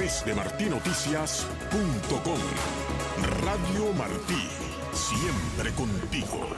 Desde martinoticias.com. Radio Martí, siempre contigo.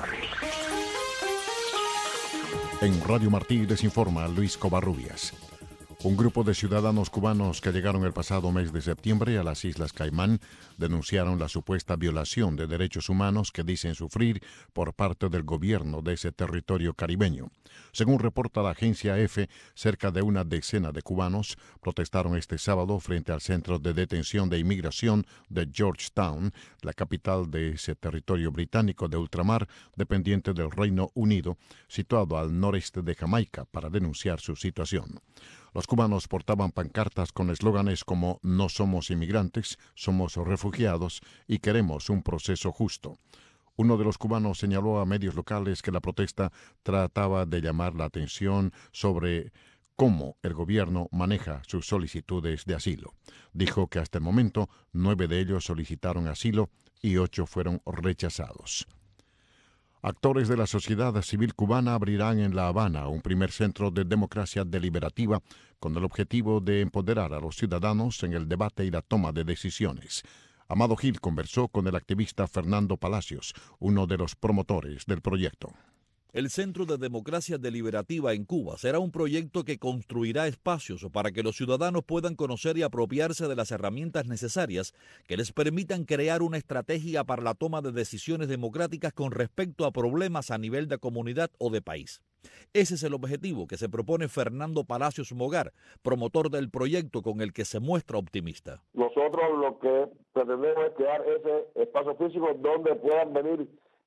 En Radio Martí les informa Luis Covarrubias. Un grupo de ciudadanos cubanos que llegaron el pasado mes de septiembre a las Islas Caimán denunciaron la supuesta violación de derechos humanos que dicen sufrir por parte del gobierno de ese territorio caribeño. Según reporta la agencia EFE, cerca de una decena de cubanos protestaron este sábado frente al centro de detención de inmigración de Georgetown, la capital de ese territorio británico de ultramar dependiente del Reino Unido, situado al noreste de Jamaica, para denunciar su situación. Los cubanos portaban pancartas con eslóganes como "No somos inmigrantes, somos refugiados y queremos un proceso justo". Uno de los cubanos señaló a medios locales que la protesta trataba de llamar la atención sobre cómo el gobierno maneja sus solicitudes de asilo. Dijo que hasta el momento 9 de ellos solicitaron asilo y 8 fueron rechazados. Actores de la sociedad civil cubana abrirán en La Habana un primer centro de democracia deliberativa con el objetivo de empoderar a los ciudadanos en el debate y la toma de decisiones. Amado Gil conversó con el activista Fernando Palacios, uno de los promotores del proyecto. El Centro de Democracia Deliberativa en Cuba será un proyecto que construirá espacios para que los ciudadanos puedan conocer y apropiarse de las herramientas necesarias que les permitan crear una estrategia para la toma de decisiones democráticas con respecto a problemas a nivel de comunidad o de país. Ese es el objetivo que se propone Fernando Palacios Mogar, promotor del proyecto con el que se muestra optimista. Nosotros lo que pretendemos es crear ese espacio físico donde puedan venir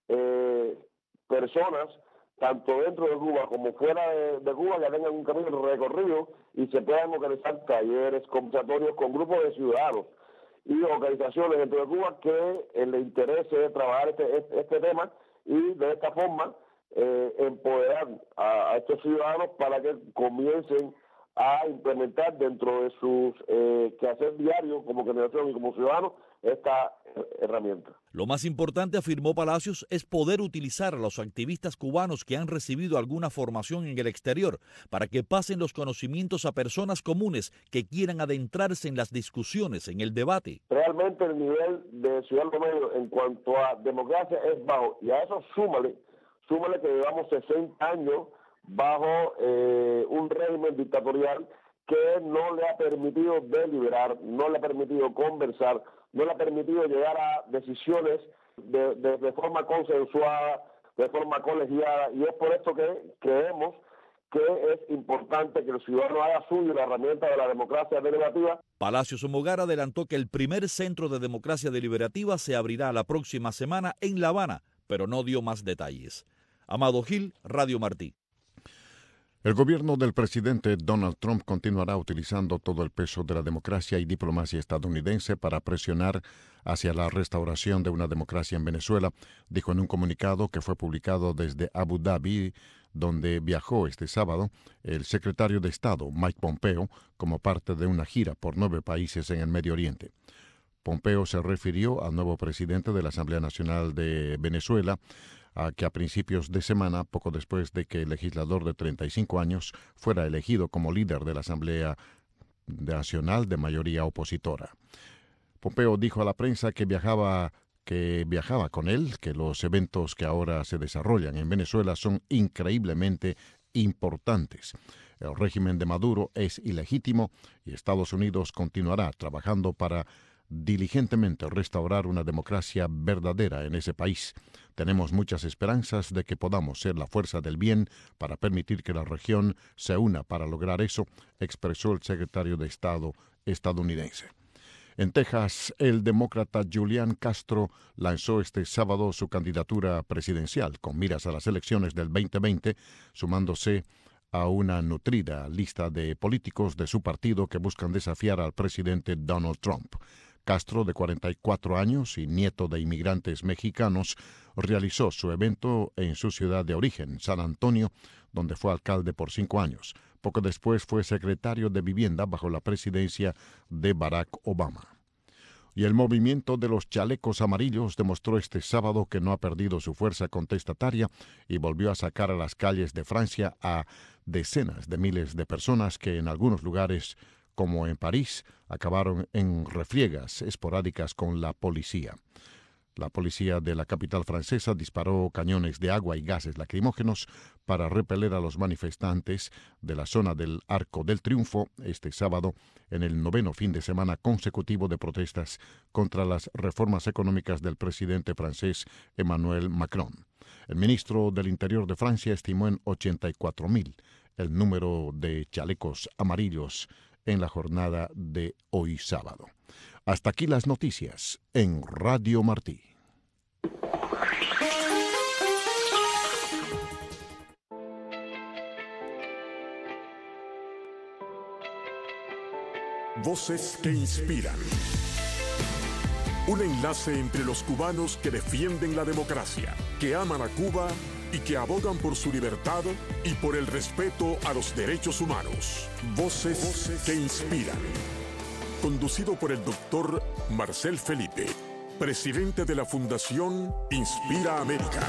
personas tanto dentro de Cuba como fuera de Cuba, que tengan un camino recorrido y se puedan organizar talleres, conversatorios con grupos de ciudadanos y organizaciones dentro de Cuba que les interese trabajar este tema y de esta forma empoderar a estos ciudadanos para que comiencen a implementar dentro de sus quehacer diario como generación y como ciudadanos esta herramienta. Lo más importante, afirmó Palacios, es poder utilizar a los activistas cubanos que han recibido alguna formación en el exterior para que pasen los conocimientos a personas comunes que quieran adentrarse en las discusiones, en el debate. Realmente el nivel de Ciudad Promedio en cuanto a democracia es bajo, y a eso súmale que llevamos 60 años bajo un régimen dictatorial que no le ha permitido deliberar, no le ha permitido conversar, no le ha permitido llegar a decisiones de forma consensuada, de forma colegiada, y es por esto que creemos que es importante que el ciudadano haga suyo la herramienta de la democracia deliberativa. Palacios Mogar adelantó que el primer centro de democracia deliberativa se abrirá la próxima semana en La Habana, pero no dio más detalles. Amado Gil, Radio Martí. El gobierno del presidente Donald Trump continuará utilizando todo el peso de la democracia y diplomacia estadounidense para presionar hacia la restauración de una democracia en Venezuela, dijo en un comunicado que fue publicado desde Abu Dhabi, donde viajó este sábado el secretario de Estado, Mike Pompeo, como parte de una gira por 9 países en el Medio Oriente. Pompeo se refirió al nuevo presidente de la Asamblea Nacional de Venezuela, que a principios de semana, poco después de que el legislador de 35 años fuera elegido como líder de la Asamblea Nacional de mayoría opositora. Pompeo dijo a la prensa que viajaba con él, que los eventos que ahora se desarrollan en Venezuela son increíblemente importantes. El régimen de Maduro es ilegítimo y Estados Unidos continuará trabajando para diligentemente restaurar una democracia verdadera en ese país. Tenemos muchas esperanzas de que podamos ser la fuerza del bien para permitir que la región se una para lograr eso, expresó el secretario de Estado estadounidense. En Texas, el demócrata Julian Castro lanzó este sábado su candidatura presidencial con miras a las elecciones del 2020, sumándose a una nutrida lista de políticos de su partido que buscan desafiar al presidente Donald Trump. Castro, de 44 años y nieto de inmigrantes mexicanos, realizó su evento en su ciudad de origen, San Antonio, donde fue alcalde por 5 años. Poco después fue secretario de Vivienda bajo la presidencia de Barack Obama. Y el movimiento de los chalecos amarillos demostró este sábado que no ha perdido su fuerza contestataria y volvió a sacar a las calles de Francia a decenas de miles de personas que en algunos lugares como en París, acabaron en refriegas esporádicas con la policía. La policía de la capital francesa disparó cañones de agua y gases lacrimógenos para repeler a los manifestantes de la zona del Arco del Triunfo este sábado, en el 9º fin de semana consecutivo de protestas contra las reformas económicas del presidente francés Emmanuel Macron. El ministro del Interior de Francia estimó en 84.000 el número de chalecos amarillos en la jornada de hoy sábado. Hasta aquí las noticias en Radio Martí. Voces que inspiran. Un enlace entre los cubanos que defienden la democracia, que aman a Cuba y que abogan por su libertad y por el respeto a los derechos humanos. Voces que inspiran. Conducido por el doctor Marcel Felipe, presidente de la Fundación Inspira América.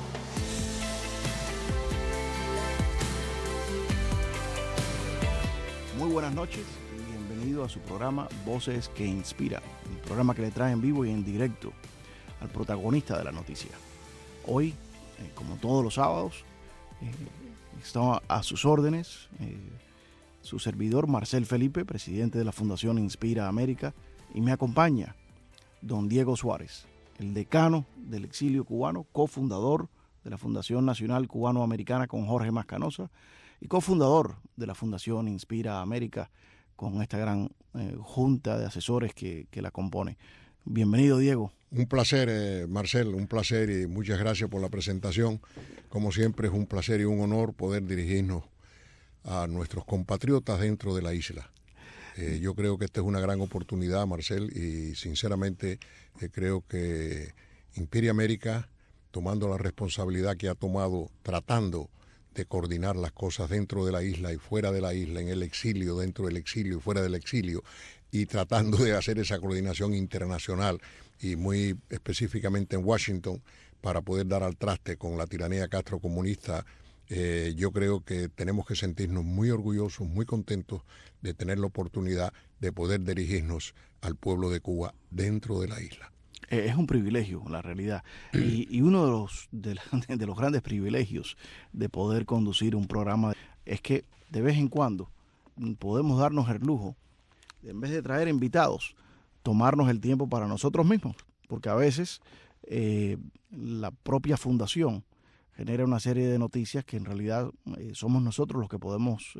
Muy buenas noches y bienvenido a su programa Voces que Inspiran, el programa que le trae en vivo y en directo al protagonista de la noticia. Hoy, como todos los sábados, está a sus órdenes su servidor Marcel Felipe, presidente de la Fundación Inspira América, y me acompaña don Diego Suárez, el decano del exilio cubano, cofundador de la Fundación Nacional Cubano-Americana con Jorge Mascanosa y cofundador de la Fundación Inspira América con esta gran junta de asesores que la compone. Bienvenido, Diego. Un placer, Marcel, un placer y muchas gracias por la presentación. Como siempre es un placer y un honor poder dirigirnos a nuestros compatriotas dentro de la isla. Yo creo que esta es una gran oportunidad, Marcel, y sinceramente creo que Inspira América, tomando la responsabilidad que ha tomado, tratando de coordinar las cosas dentro de la isla y fuera de la isla, en el exilio, dentro del exilio y fuera del exilio, y tratando de hacer esa coordinación internacional y muy específicamente en Washington para poder dar al traste con la tiranía castrocomunista. Yo creo que tenemos que sentirnos muy orgullosos, muy contentos de tener la oportunidad de poder dirigirnos al pueblo de Cuba dentro de la isla. Es un privilegio, la realidad. Y uno de los grandes privilegios de poder conducir un programa es que de vez en cuando podemos darnos el lujo, en vez de traer invitados, tomarnos el tiempo para nosotros mismos. Porque a veces la propia fundación genera una serie de noticias que en realidad somos nosotros los que podemos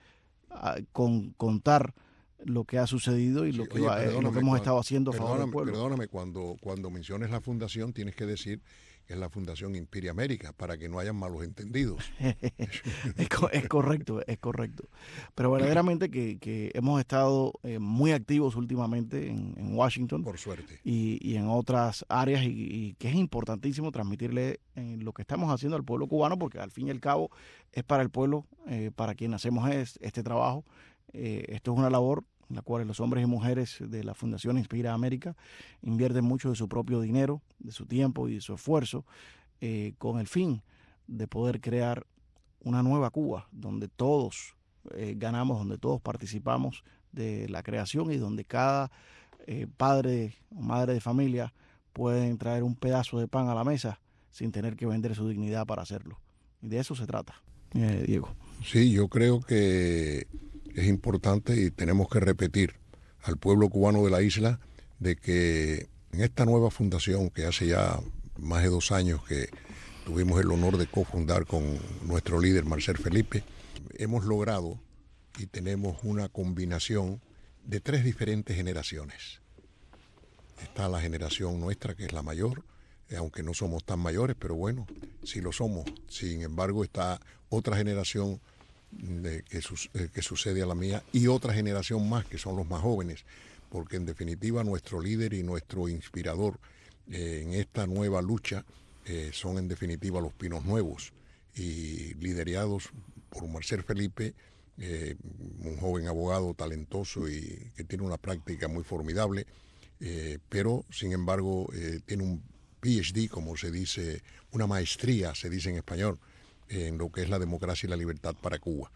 contar lo que ha sucedido y lo que hemos estado haciendo a favor del pueblo. Perdóname, cuando menciones la fundación tienes que decir que es la Fundación Inspira América, para que no hayan malos entendidos. Es correcto. Pero verdaderamente que hemos estado muy activos últimamente en Washington. Por suerte. Y en otras áreas, y que es importantísimo transmitirle lo que estamos haciendo al pueblo cubano, porque al fin y al cabo es para el pueblo, para quien hacemos este trabajo. Esto es una labor en la cual los hombres y mujeres de la Fundación Inspira América invierten mucho de su propio dinero, de su tiempo y de su esfuerzo, con el fin de poder crear una nueva Cuba, donde todos ganamos, donde todos participamos de la creación y donde cada padre o madre de familia pueden traer un pedazo de pan a la mesa sin tener que vender su dignidad para hacerlo. Y de eso se trata, Diego. Sí, yo creo que es importante y tenemos que repetir al pueblo cubano de la isla de que en esta nueva fundación, que hace ya más de 2 años que tuvimos el honor de cofundar con nuestro líder Marcel Felipe, hemos logrado y tenemos una combinación de 3 diferentes generaciones. Está la generación nuestra, que es la mayor, aunque no somos tan mayores, pero bueno, sí lo somos. Sin embargo, está otra generación que sucede a la mía y otra generación más, que son los más jóvenes, porque en definitiva nuestro líder y nuestro inspirador en esta nueva lucha son en definitiva los Pinos Nuevos, y liderados por Marcel Felipe, un joven abogado talentoso y que tiene una práctica muy formidable, pero sin embargo tiene un PhD, como se dice, una maestría, se dice en español, en lo que es la democracia y la libertad para Cuba.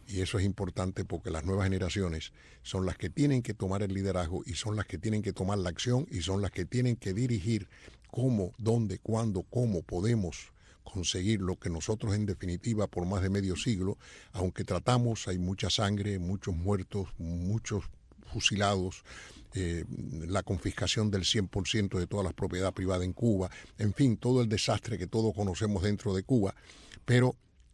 Y eso es importante porque las nuevas generaciones son las que tienen que tomar el liderazgo y son las que tienen que tomar la acción y son las que tienen que dirigir cómo, dónde, cuándo, cómo podemos conseguir lo que nosotros en definitiva por más de medio siglo, aunque tratamos, hay mucha sangre, muchos muertos, muchos fusilados, la confiscación del 100% de todas las propiedades privadas en Cuba, en fin, todo el desastre que todos conocemos dentro de Cuba, pero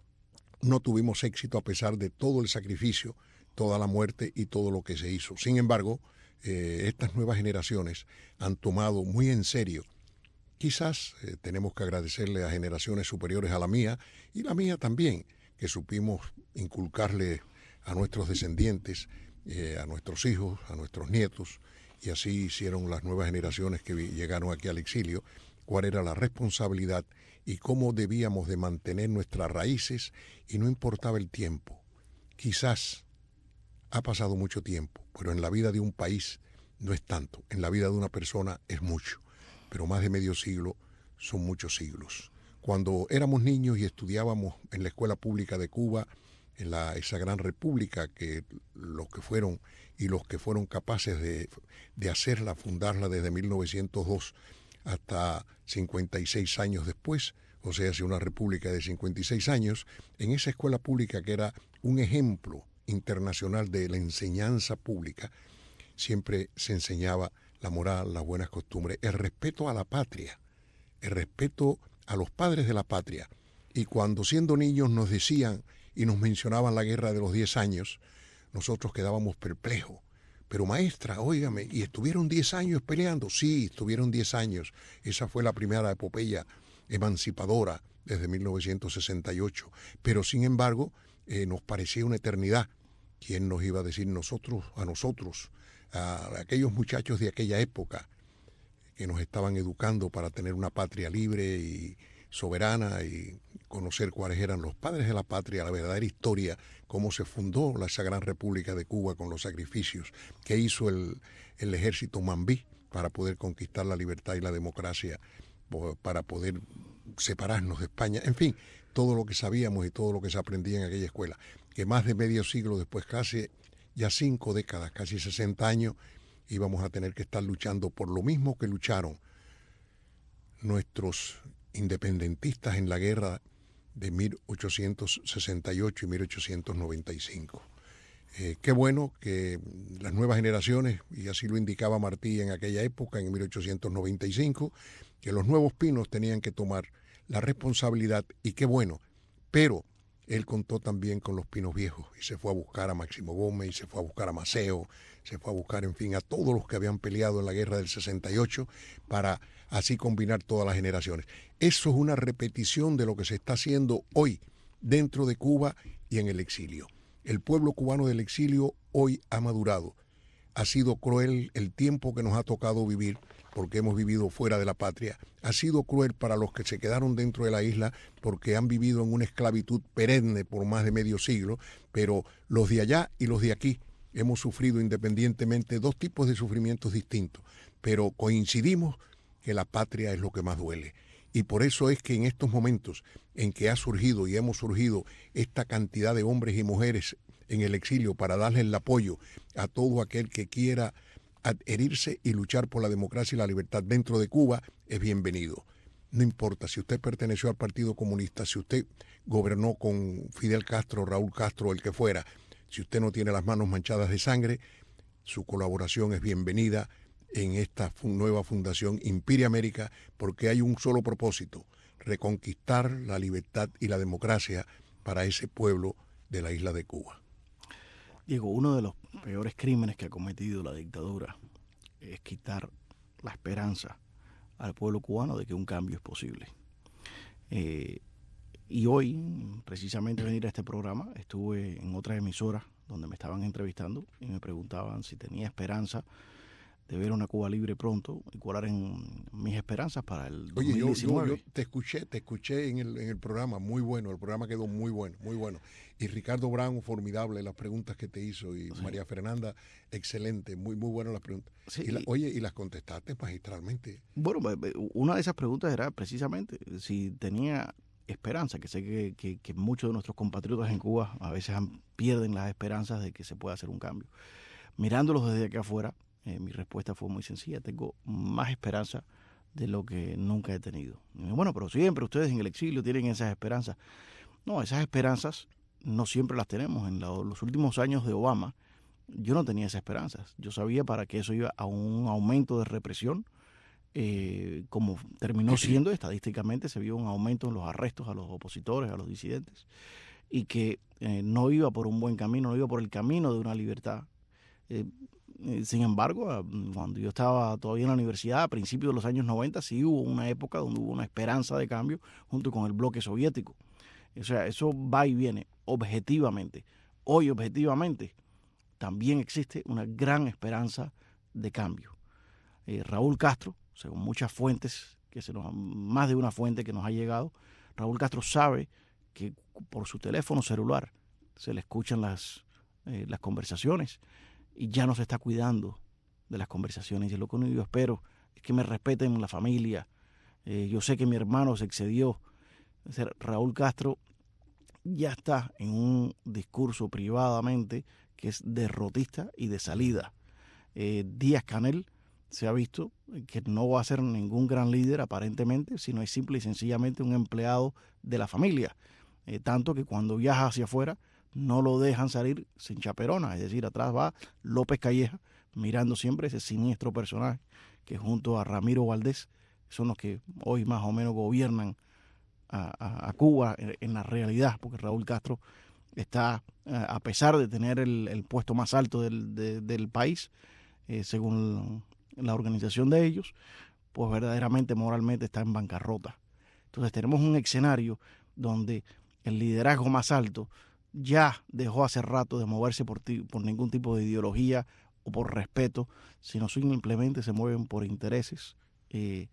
no tuvimos éxito a pesar de todo el sacrificio, toda la muerte y todo lo que se hizo. Sin embargo, estas nuevas generaciones han tomado muy en serio. Quizás tenemos que agradecerle a generaciones superiores a la mía y la mía también, que supimos inculcarle a nuestros descendientes, a nuestros hijos, a nuestros nietos, y así hicieron las nuevas generaciones que llegaron aquí al exilio, cuál era la responsabilidad y cómo debíamos de mantener nuestras raíces y no importaba el tiempo. Quizás ha pasado mucho tiempo, pero en la vida de un país no es tanto, en la vida de una persona es mucho, pero más de medio siglo son muchos siglos. Cuando éramos niños y estudiábamos en la escuela pública de Cuba, en esa gran república que los que fueron y los que fueron capaces de hacerla, fundarla desde 1902 hasta 56 años después, o sea, hace una república de 56 años, en esa escuela pública que era un ejemplo internacional de la enseñanza pública, siempre se enseñaba la moral, las buenas costumbres, el respeto a la patria, el respeto a los padres de la patria. Y cuando siendo niños nos decían y nos mencionaban la guerra de los 10 años, nosotros quedábamos perplejos. Pero maestra, óigame, ¿y estuvieron 10 años peleando? Sí, estuvieron 10 años. Esa fue la primera epopeya emancipadora desde 1968. Pero sin embargo, nos parecía una eternidad. ¿Quién nos iba a decir a aquellos muchachos de aquella época que nos estaban educando para tener una patria libre y soberana y conocer cuáles eran los padres de la patria, la verdadera historia, cómo se fundó esa gran república de Cuba con los sacrificios que hizo el ejército mambí para poder conquistar la libertad y la democracia, para poder separarnos de España, en fin, todo lo que sabíamos y todo lo que se aprendía en aquella escuela, que más de medio siglo después, casi ya 5 décadas, casi 60 años, íbamos a tener que estar luchando por lo mismo que lucharon nuestros independentistas en la guerra de 1868 y 1895. Qué bueno que las nuevas generaciones, y así lo indicaba Martí en aquella época, en 1895, que los nuevos pinos tenían que tomar la responsabilidad, y qué bueno, pero él contó también con los pinos viejos y se fue a buscar a Máximo Gómez, y se fue a buscar a Maceo, se fue a buscar, en fin, a todos los que habían peleado en la guerra del 68 para así combinar todas las generaciones. Eso es una repetición de lo que se está haciendo hoy dentro de Cuba y en el exilio. El pueblo cubano del exilio hoy ha madurado. Ha sido cruel el tiempo que nos ha tocado vivir, porque hemos vivido fuera de la patria. Ha sido cruel para los que se quedaron dentro de la isla, porque han vivido en una esclavitud perenne por más de medio siglo, pero los de allá y los de aquí hemos sufrido independientemente 2 tipos de sufrimientos distintos, pero coincidimos que la patria es lo que más duele. Y por eso es que en estos momentos en que ha surgido y hemos surgido esta cantidad de hombres y mujeres en el exilio para darle el apoyo a todo aquel que quiera adherirse y luchar por la democracia y la libertad dentro de Cuba, es bienvenido. No importa si usted perteneció al Partido Comunista, si usted gobernó con Fidel Castro, Raúl Castro, el que fuera, si usted no tiene las manos manchadas de sangre, su colaboración es bienvenida en esta nueva fundación Imperia América, porque hay un solo propósito: reconquistar la libertad y la democracia para ese pueblo de la isla de Cuba. Diego, uno de los peores crímenes que ha cometido la dictadura es quitar la esperanza al pueblo cubano de que un cambio es posible. Y hoy, precisamente venir a este programa, estuve en otras emisoras donde me estaban entrevistando y me preguntaban si tenía esperanza de ver una Cuba libre pronto y cuáles eran mis esperanzas para el 2019. Oye, yo te escuché en el programa, muy bueno, el programa quedó muy bueno, muy bueno. Y Ricardo Brown, formidable las preguntas que te hizo, y sí. María Fernanda, excelente, muy buenas las preguntas. Sí, y las contestaste magistralmente. Bueno, una de esas preguntas era precisamente si tenía esperanza, que sé que muchos de nuestros compatriotas en Cuba a veces pierden las esperanzas de que se pueda hacer un cambio. Mirándolos desde aquí afuera, mi respuesta fue muy sencilla: tengo más esperanza de lo que nunca he tenido. Bueno, pero siempre ustedes en el exilio tienen esas esperanzas. No, esas esperanzas no siempre las tenemos. En los últimos años de Obama, yo no tenía esas esperanzas. Yo sabía para que eso iba a un aumento de represión, como terminó siendo. Estadísticamente se vio un aumento en los arrestos a los opositores, a los disidentes, y que no iba por un buen camino, no iba por el camino de una libertad. Sin embargo, cuando yo estaba todavía en la universidad, a principios de los años 90, sí hubo una época donde hubo una esperanza de cambio junto con el bloque soviético. O sea, eso va y viene objetivamente. Hoy, objetivamente, también existe una gran esperanza de cambio. Raúl Castro, según muchas fuentes, más de una fuente que nos ha llegado, Raúl Castro sabe que por su teléfono celular se le escuchan las conversaciones, y ya no se está cuidando de las conversaciones. Y lo que yo espero es que me respeten la familia. Yo sé que mi hermano se excedió. Raúl Castro ya está en un discurso privadamente que es derrotista y de salida. Díaz-Canel se ha visto que no va a ser ningún gran líder aparentemente, sino es simple y sencillamente un empleado de la familia. Tanto que cuando viaja hacia afuera no lo dejan salir sin chaperona, es decir, atrás va López Calleja mirando siempre ese siniestro personaje que junto a Ramiro Valdés son los que hoy más o menos gobiernan a Cuba en la realidad, porque Raúl Castro está, a pesar de tener el puesto más alto del país, según la organización de ellos, pues verdaderamente moralmente está en bancarrota. Entonces tenemos un escenario donde el liderazgo más alto ya dejó hace rato de moverse por ningún tipo de ideología o por respeto, sino simplemente se mueven por intereses y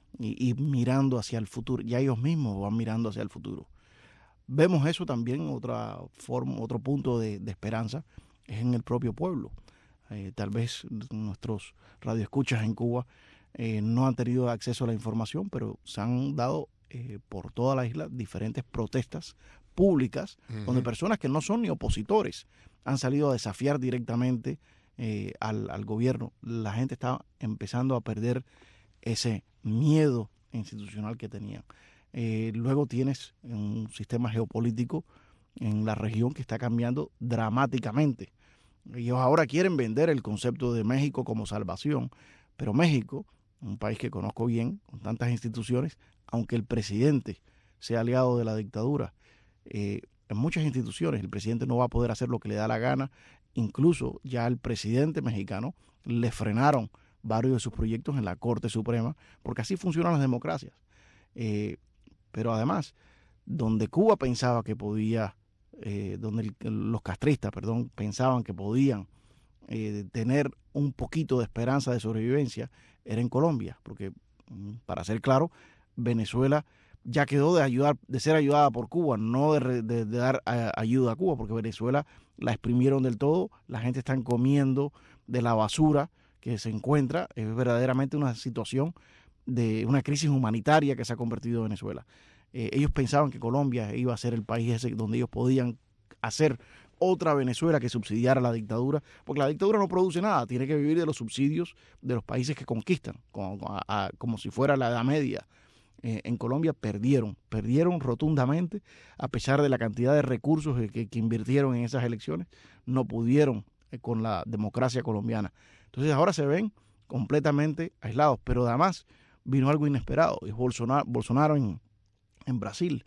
mirando hacia el futuro. Ya ellos mismos van mirando hacia el futuro. Vemos eso también, otro punto de esperanza, es en el propio pueblo. Tal vez nuestros radioescuchas en Cuba no han tenido acceso a la información, pero se han dado por toda la isla diferentes protestas públicas, donde personas que no son ni opositores han salido a desafiar directamente al gobierno. La gente está empezando a perder ese miedo institucional que tenían. Luego tienes un sistema geopolítico en la región que está cambiando dramáticamente. Ellos ahora quieren vender el concepto de México como salvación, pero México, un país que conozco bien, con tantas instituciones, aunque el presidente sea aliado de la dictadura, en muchas instituciones el presidente no va a poder hacer lo que le da la gana. Incluso ya al presidente mexicano le frenaron varios de sus proyectos en la Corte Suprema, porque así funcionan las democracias. Pero además, donde Cuba pensaba que podía, donde los castristas, pensaban que podían tener un poquito de esperanza de sobrevivencia, era en Colombia, porque, para ser claro, Venezuela ya quedó de ser ayudada por Cuba, no de dar ayuda a Cuba, porque Venezuela la exprimieron del todo, la gente está comiendo de la basura que se encuentra. Es verdaderamente una situación de una crisis humanitaria que se ha convertido en Venezuela. Ellos pensaban que Colombia iba a ser el país ese donde ellos podían hacer otra Venezuela que subsidiara la dictadura, porque la dictadura no produce nada, tiene que vivir de los subsidios de los países que conquistan, como si fuera la Edad Media. En Colombia perdieron rotundamente, a pesar de la cantidad de recursos que invirtieron en esas elecciones, no pudieron con la democracia colombiana. Entonces ahora se ven completamente aislados, pero además vino algo inesperado, es Bolsonaro en Brasil.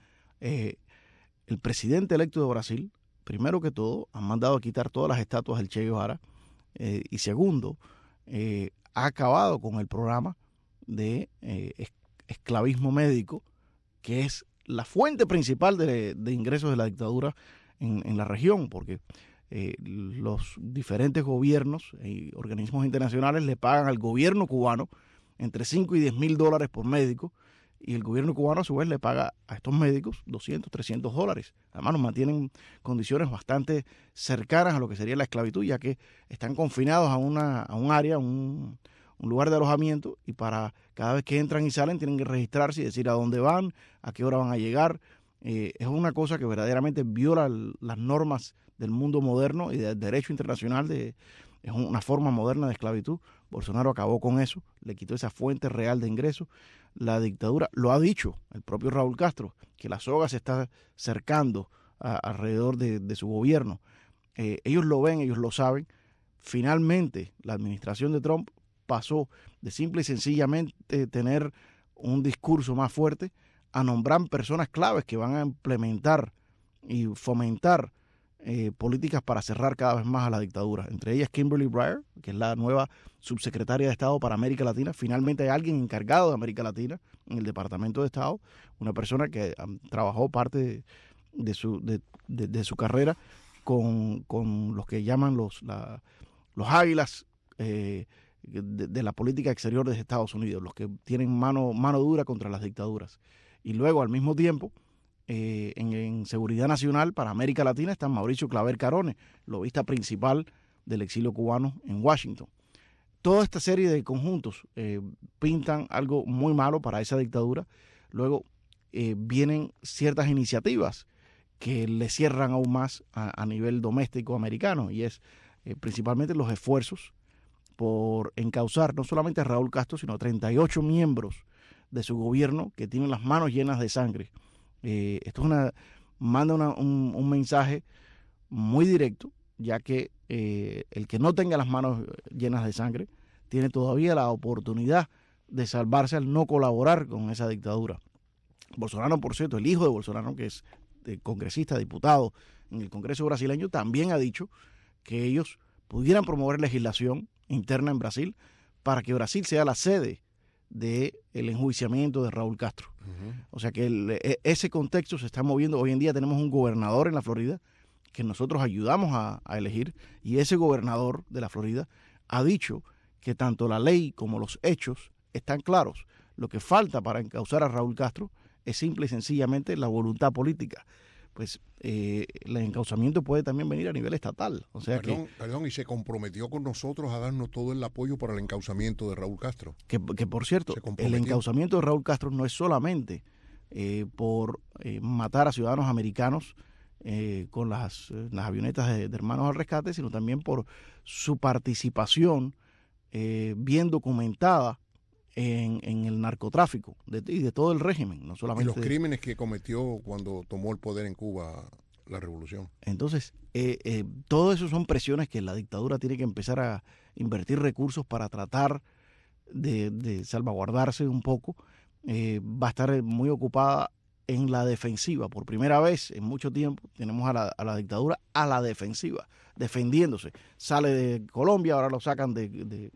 El presidente electo de Brasil, primero que todo, han mandado a quitar todas las estatuas del Che Guevara, y segundo, ha acabado con el programa de esclavismo médico, que es la fuente principal de ingresos de la dictadura en la región, porque los diferentes gobiernos y organismos internacionales le pagan al gobierno cubano entre 5 y 10 mil dólares por médico, y el gobierno cubano a su vez le paga a estos médicos 200, 300 dólares. Además nos mantienen condiciones bastante cercanas a lo que sería la esclavitud, ya que están confinados a un área, un lugar de alojamiento, y para cada vez que entran y salen tienen que registrarse y decir a dónde van, a qué hora van a llegar, es una cosa que verdaderamente viola las normas del mundo moderno y del derecho internacional. Es una forma moderna de esclavitud. Bolsonaro acabó con eso, le quitó esa fuente real de ingresos. La dictadura, lo ha dicho el propio Raúl Castro, que la soga se está cercando alrededor de su gobierno. Ellos lo ven, ellos lo saben. Finalmente, la administración de Trump pasó de simple y sencillamente tener un discurso más fuerte a nombrar personas claves que van a implementar y fomentar políticas para cerrar cada vez más a la dictadura. Entre ellas Kimberly Breyer, que es la nueva subsecretaria de Estado para América Latina. Finalmente hay alguien encargado de América Latina en el Departamento de Estado, una persona que trabajó parte de su carrera con los que llaman los águilas de la política exterior de Estados Unidos, los que tienen mano dura contra las dictaduras. Y luego, al mismo tiempo, en Seguridad Nacional para América Latina está Mauricio Claver Carone, lobista principal del exilio cubano en Washington. Toda esta serie de conjuntos pintan algo muy malo para esa dictadura. Luego vienen ciertas iniciativas que le cierran aún más a nivel doméstico americano, y es principalmente los esfuerzos por encauzar no solamente a Raúl Castro, sino a 38 miembros de su gobierno que tienen las manos llenas de sangre. Esto manda un mensaje muy directo, ya que el que no tenga las manos llenas de sangre tiene todavía la oportunidad de salvarse al no colaborar con esa dictadura. Bolsonaro, por cierto, el hijo de Bolsonaro, que es congresista, diputado en el Congreso brasileño, también ha dicho que ellos pudieran promover legislación interna en Brasil para que Brasil sea la sede del enjuiciamiento de Raúl Castro. O sea que ese contexto se está moviendo. Hoy en día tenemos un gobernador en la Florida que nosotros ayudamos a elegir, y ese gobernador de la Florida ha dicho que tanto la ley como los hechos están claros. Lo que falta para encauzar a Raúl Castro es simple y sencillamente la voluntad política. Pues el encauzamiento puede también venir a nivel estatal. O sea perdón, y se comprometió con nosotros a darnos todo el apoyo para el encauzamiento de Raúl Castro. Que por cierto, el encauzamiento de Raúl Castro no es solamente por matar a ciudadanos americanos con las avionetas de Hermanos al Rescate, sino también por su participación bien documentada en el narcotráfico y de todo el régimen, no solamente. Y los crímenes que cometió cuando tomó el poder en Cuba la revolución. Entonces, todo eso son presiones que la dictadura tiene que empezar a invertir recursos para tratar de salvaguardarse un poco. Va a estar muy ocupada en la defensiva. Por primera vez en mucho tiempo tenemos a la dictadura a la defensiva, defendiéndose. Sale de Colombia, ahora lo sacan de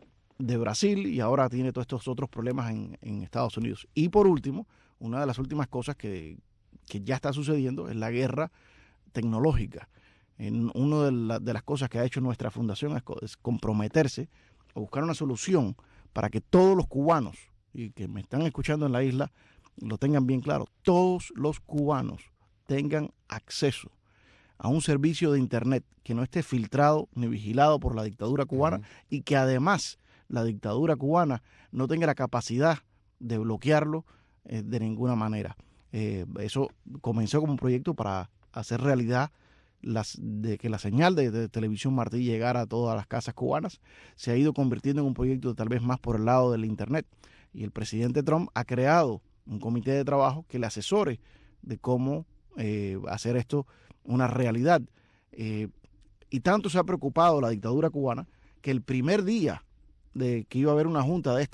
Brasil, y ahora tiene todos estos otros problemas en Estados Unidos. Y por último, una de las últimas cosas que ya está sucediendo es la guerra tecnológica. Una de las cosas que ha hecho nuestra fundación es comprometerse a buscar una solución para que todos los cubanos, y que me están escuchando en la isla, lo tengan bien claro, todos los cubanos tengan acceso a un servicio de internet que no esté filtrado ni vigilado por la dictadura cubana, y que además la dictadura cubana no tenga la capacidad de bloquearlo de ninguna manera. Eso comenzó como un proyecto para hacer realidad de que la señal de Televisión Martí llegara a todas las casas cubanas. Se ha ido convirtiendo en un proyecto tal vez más por el lado del internet, y el presidente Trump ha creado un comité de trabajo que le asesore de cómo hacer esto una realidad. Y tanto se ha preocupado la dictadura cubana que el primer día de que iba a haber una junta de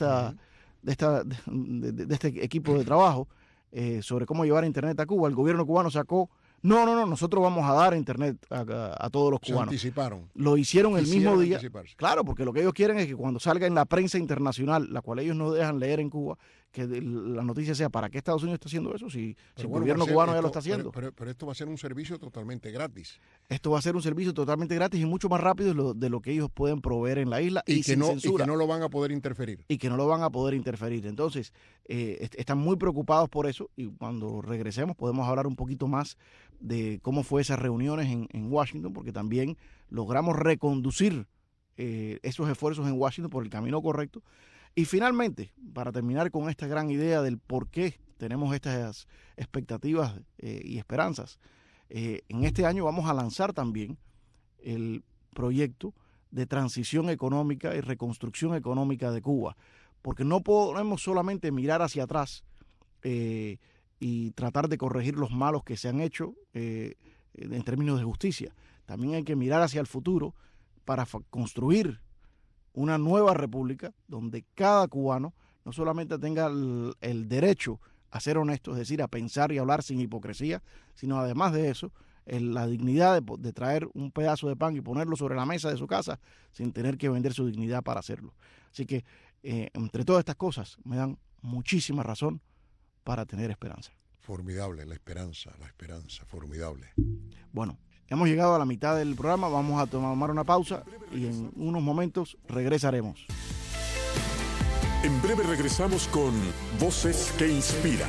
este equipo de trabajo sobre cómo llevar internet a Cuba, el gobierno cubano sacó: no, nosotros vamos a dar internet a todos los cubanos. Se anticiparon. Lo hicieron el mismo día. Anticiparse. Claro, porque lo que ellos quieren es que cuando salga en la prensa internacional, la cual ellos no dejan leer en Cuba, que la noticia sea: ¿para qué Estados Unidos está haciendo eso si el gobierno cubano ya lo está haciendo? Pero esto va a ser un servicio totalmente gratis. Esto va a ser un servicio totalmente gratis y mucho más rápido de lo que ellos pueden proveer en la isla, y sin censura. Y que no lo van a poder interferir. Entonces, están muy preocupados por eso, y cuando regresemos podemos hablar un poquito más de cómo fue esas reuniones en Washington, porque también logramos reconducir esos esfuerzos en Washington por el camino correcto. Y finalmente, para terminar con esta gran idea del por qué tenemos estas expectativas y esperanzas. En este año vamos a lanzar también el proyecto de transición económica y reconstrucción económica de Cuba, porque no podemos solamente mirar hacia atrás y tratar de corregir los malos que se han hecho en términos de justicia. También hay que mirar hacia el futuro para construir una nueva república donde cada cubano no solamente tenga el derecho a ser honesto, es decir, a pensar y hablar sin hipocresía, sino además de eso, la dignidad de traer un pedazo de pan y ponerlo sobre la mesa de su casa sin tener que vender su dignidad para hacerlo. Así que entre todas estas cosas me dan muchísima razón para tener esperanza. Formidable, la esperanza, formidable. Bueno, hemos llegado a la mitad del programa, vamos a tomar una pausa y en unos momentos regresaremos. En breve regresamos con Voces que Inspiran.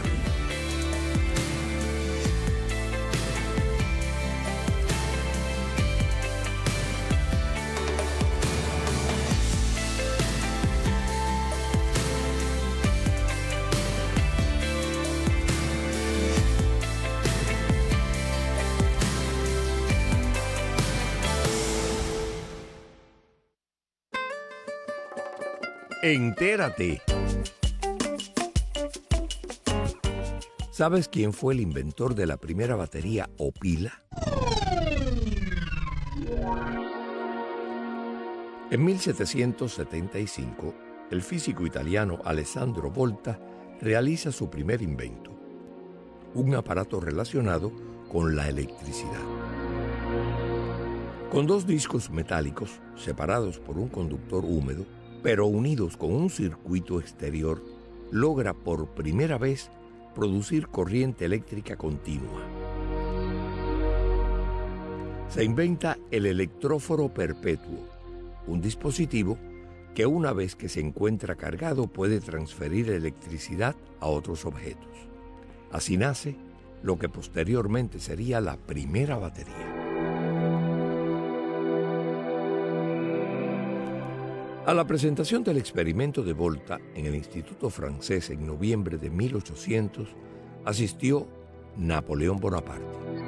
Entérate. ¿Sabes quién fue el inventor de la primera batería o pila? En 1775, el físico italiano Alessandro Volta realiza su primer invento, un aparato relacionado con la electricidad. Con dos discos metálicos separados por un conductor húmedo, pero unidos con un circuito exterior, logra por primera vez producir corriente eléctrica continua. Se inventa el electróforo perpetuo, un dispositivo que una vez que se encuentra cargado puede transferir electricidad a otros objetos. Así nace lo que posteriormente sería la primera batería. A la presentación del experimento de Volta en el Instituto Francés en noviembre de 1800, asistió Napoleón Bonaparte.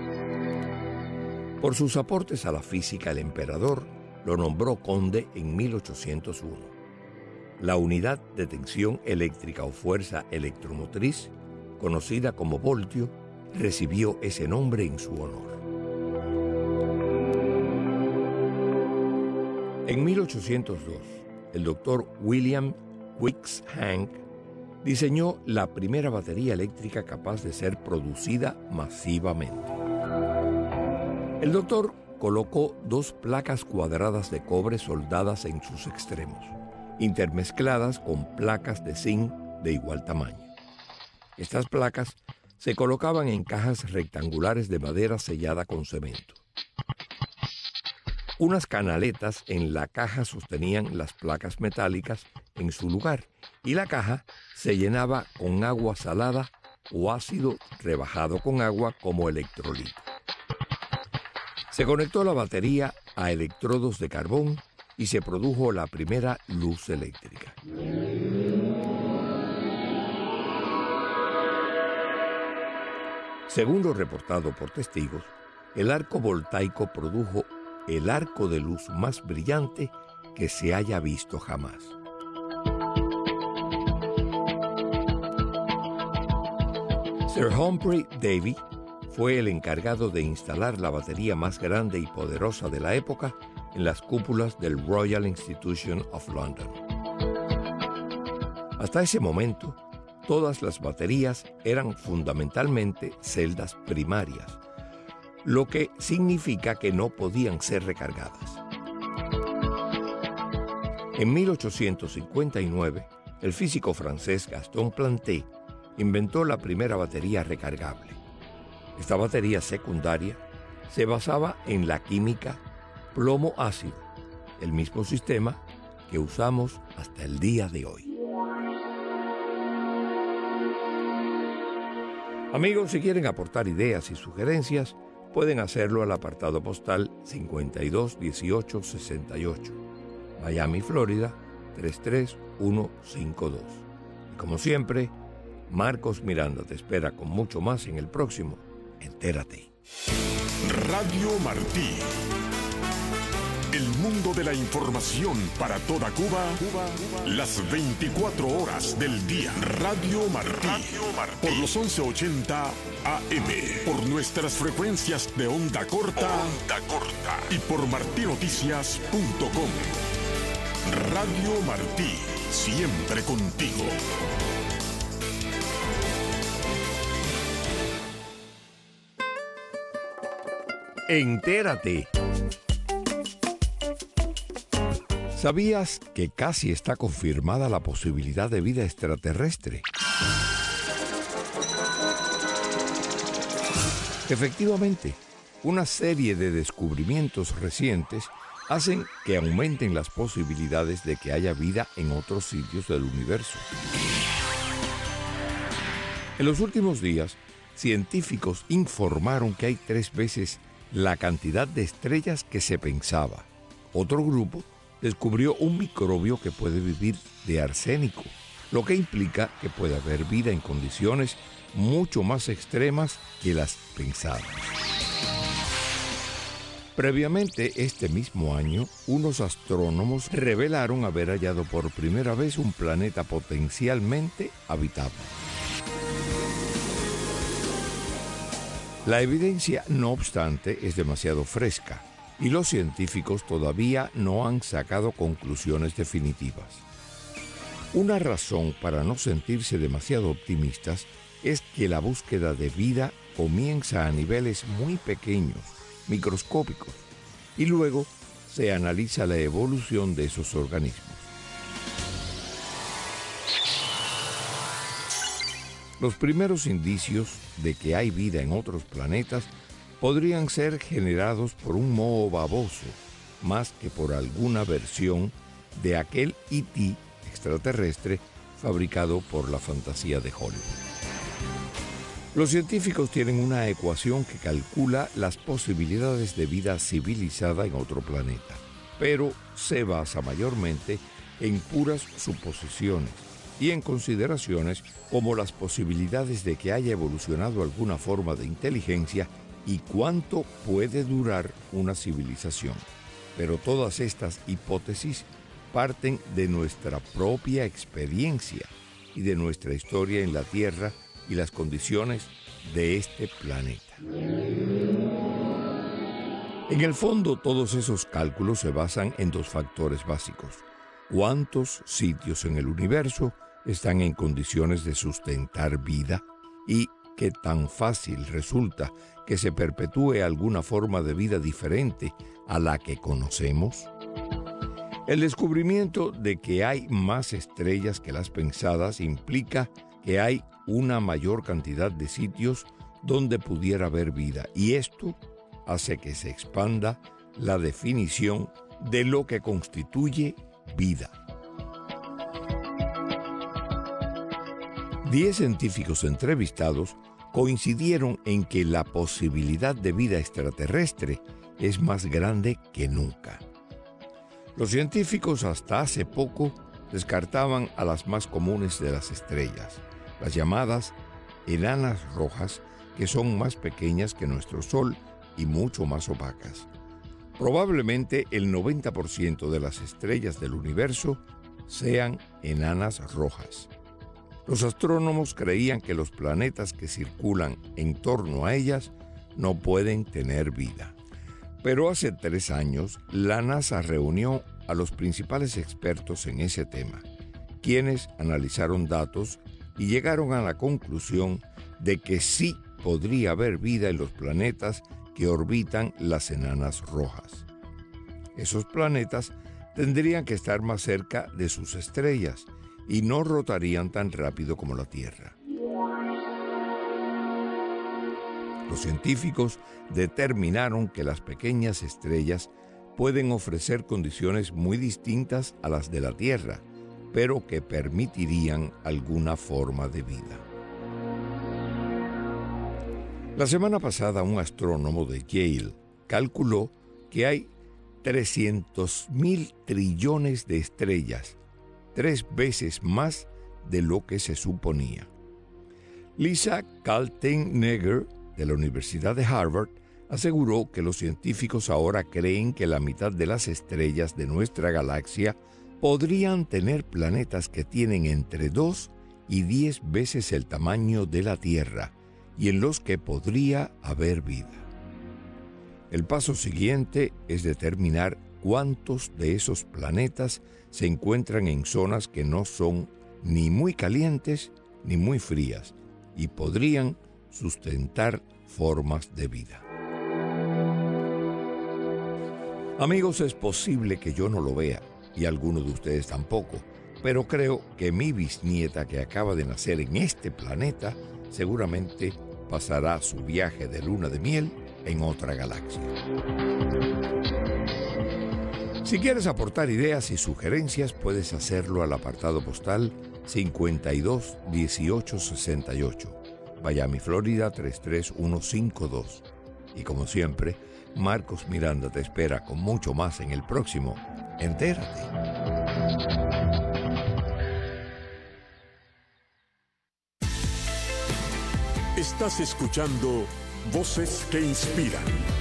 Por sus aportes a la física, el emperador lo nombró conde en 1801. La unidad de tensión eléctrica o fuerza electromotriz, conocida como voltio, recibió ese nombre en su honor. En 1802, el doctor William Cruikshank diseñó la primera batería eléctrica capaz de ser producida masivamente. El doctor colocó dos placas cuadradas de cobre soldadas en sus extremos, intermezcladas con placas de zinc de igual tamaño. Estas placas se colocaban en cajas rectangulares de madera sellada con cemento. Unas canaletas en la caja sostenían las placas metálicas en su lugar y la caja se llenaba con agua salada o ácido rebajado con agua como electrolito. Se conectó la batería a electrodos de carbón y se produjo la primera luz eléctrica. Según lo reportado por testigos, el arco voltaico produjo el arco de luz más brillante que se haya visto jamás. Sir Humphrey Davy fue el encargado de instalar la batería más grande y poderosa de la época en las cúpulas del Royal Institution of London. Hasta ese momento, todas las baterías eran fundamentalmente celdas primarias, lo que significa que no podían ser recargadas. En 1859, el físico francés Gaston Planté inventó la primera batería recargable. Esta batería secundaria se basaba en la química plomo-ácido, el mismo sistema que usamos hasta el día de hoy. Amigos, si quieren aportar ideas y sugerencias, pueden hacerlo al apartado postal 521868, Miami, Florida 33152. Y como siempre, Marcos Miranda te espera con mucho más en el próximo Entérate. Radio Martí. El mundo de la información para toda Cuba, las 24 horas del día. Radio Martí. Por los 1180 AM. Por nuestras frecuencias de onda corta. Y por martinoticias.com. Radio Martí. Siempre contigo. Entérate. ¿Sabías que casi está confirmada la posibilidad de vida extraterrestre? Efectivamente, una serie de descubrimientos recientes hacen que aumenten las posibilidades de que haya vida en otros sitios del universo. En los últimos días, científicos informaron que hay 3 veces la cantidad de estrellas que se pensaba. Otro grupo descubrió un microbio que puede vivir de arsénico, lo que implica que puede haber vida en condiciones mucho más extremas que las pensadas. Previamente, este mismo año, unos astrónomos revelaron haber hallado por primera vez un planeta potencialmente habitable. La evidencia, no obstante, es demasiado fresca y los científicos todavía no han sacado conclusiones definitivas. Una razón para no sentirse demasiado optimistas es que la búsqueda de vida comienza a niveles muy pequeños, microscópicos, y luego se analiza la evolución de esos organismos. Los primeros indicios de que hay vida en otros planetas podrían ser generados por un moho baboso, más que por alguna versión de aquel E.T. extraterrestre fabricado por la fantasía de Hollywood. Los científicos tienen una ecuación que calcula las posibilidades de vida civilizada en otro planeta, pero se basa mayormente en puras suposiciones y en consideraciones como las posibilidades de que haya evolucionado alguna forma de inteligencia y cuánto puede durar una civilización. Pero todas estas hipótesis parten de nuestra propia experiencia y de nuestra historia en la Tierra y las condiciones de este planeta. En el fondo, todos esos cálculos se basan en 2 factores básicos: cuántos sitios en el universo están en condiciones de sustentar vida y qué tan fácil resulta que se perpetúe alguna forma de vida diferente a la que conocemos. El descubrimiento de que hay más estrellas que las pensadas implica que hay una mayor cantidad de sitios donde pudiera haber vida, y esto hace que se expanda la definición de lo que constituye vida. 10 científicos entrevistados coincidieron en que la posibilidad de vida extraterrestre es más grande que nunca. Los científicos hasta hace poco descartaban a las más comunes de las estrellas, las llamadas enanas rojas, que son más pequeñas que nuestro Sol y mucho más opacas. Probablemente el 90% de las estrellas del universo sean enanas rojas. Los astrónomos creían que los planetas que circulan en torno a ellas no pueden tener vida. Pero hace 3 años, la NASA reunió a los principales expertos en ese tema, quienes analizaron datos y llegaron a la conclusión de que sí podría haber vida en los planetas que orbitan las enanas rojas. Esos planetas tendrían que estar más cerca de sus estrellas y no rotarían tan rápido como la Tierra. Los científicos determinaron que las pequeñas estrellas pueden ofrecer condiciones muy distintas a las de la Tierra, pero que permitirían alguna forma de vida. La semana pasada, un astrónomo de Yale calculó que hay 300.000 trillones de estrellas, 3 veces más de lo que se suponía. Lisa Kaltenegger, de la Universidad de Harvard, aseguró que los científicos ahora creen que la mitad de las estrellas de nuestra galaxia podrían tener planetas que tienen entre 2 y 10 veces el tamaño de la Tierra y en los que podría haber vida. El paso siguiente es determinar cuántos de esos planetas se encuentran en zonas que no son ni muy calientes ni muy frías y podrían sustentar formas de vida. Amigos, es posible que yo no lo vea y algunos de ustedes tampoco, pero creo que mi bisnieta que acaba de nacer en este planeta seguramente pasará su viaje de luna de miel en otra galaxia. Si quieres aportar ideas y sugerencias, puedes hacerlo al apartado postal 521868, Miami, Florida 33152. Y como siempre, Marcos Miranda te espera con mucho más en el próximo Entérate. Estás escuchando Voces que Inspiran.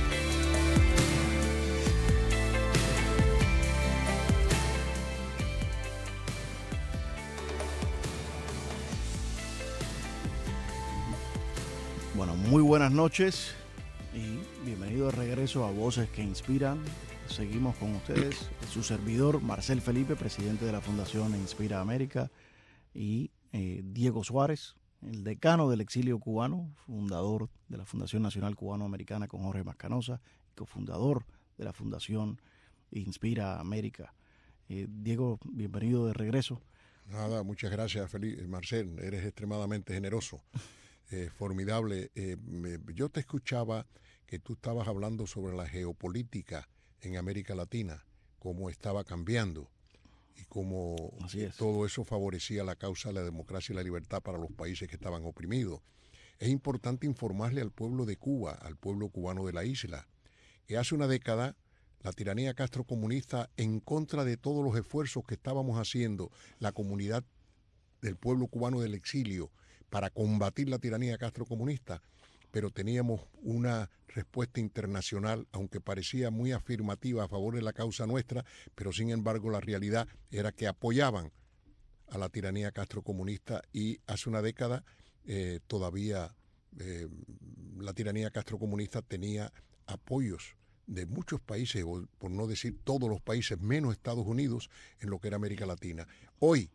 Bueno, muy buenas noches y bienvenido de regreso a Voces que Inspiran. Seguimos con ustedes, su servidor Marcel Felipe, presidente de la Fundación Inspira América, y Diego Suárez, el decano del exilio cubano, fundador de la Fundación Nacional Cubano-Americana con Jorge Mascanosa, cofundador de la Fundación Inspira América. Diego, bienvenido de regreso. Nada, muchas gracias, Marcel, eres extremadamente generoso, formidable. Yo te escuchaba que tú estabas hablando sobre la geopolítica en América Latina, cómo estaba cambiando y cómo todo eso favorecía la causa de la democracia y la libertad para los países que estaban oprimidos. Es importante informarle al pueblo de Cuba, al pueblo cubano de la isla, que hace una década la tiranía castrocomunista, en contra de todos los esfuerzos que estábamos haciendo la comunidad del pueblo cubano del exilio para combatir la tiranía castrocomunista, pero teníamos una respuesta internacional, aunque parecía muy afirmativa a favor de la causa nuestra, pero sin embargo la realidad era que apoyaban a la tiranía castrocomunista y hace una década todavía la tiranía castrocomunista tenía apoyos de muchos países, por no decir todos los países, menos Estados Unidos, en lo que era América Latina. Hoy,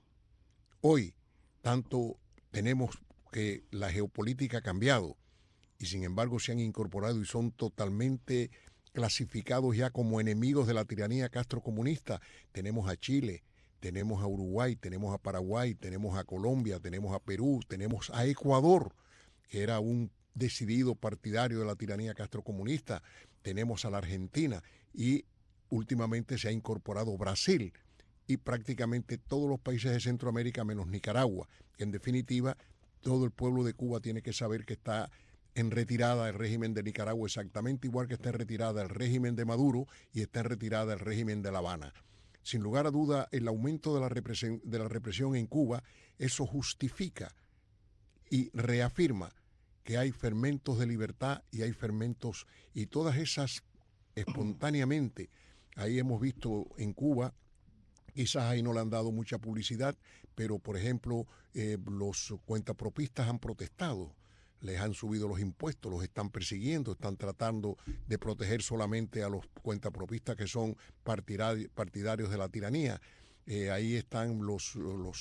tanto tenemos que la geopolítica ha cambiado, y sin embargo se han incorporado y son totalmente clasificados ya como enemigos de la tiranía castrocomunista. Tenemos a Chile, tenemos a Uruguay, tenemos a Paraguay, tenemos a Colombia, tenemos a Perú, tenemos a Ecuador, que era un decidido partidario de la tiranía castrocomunista, tenemos a la Argentina y últimamente se ha incorporado Brasil y prácticamente todos los países de Centroamérica menos Nicaragua. En definitiva, todo el pueblo de Cuba tiene que saber que está en retirada el régimen de Nicaragua, exactamente igual que está en retirada el régimen de Maduro y está en retirada el régimen de La Habana. Sin lugar a duda, el aumento de la represión en Cuba, eso justifica y reafirma que hay fermentos de libertad y hay fermentos, y todas esas espontáneamente, ahí hemos visto en Cuba, quizás ahí no le han dado mucha publicidad, pero por ejemplo los cuentapropistas han protestado, les han subido los impuestos, los están persiguiendo, están tratando de proteger solamente a los cuentapropistas que son partidarios de la tiranía. Ahí están los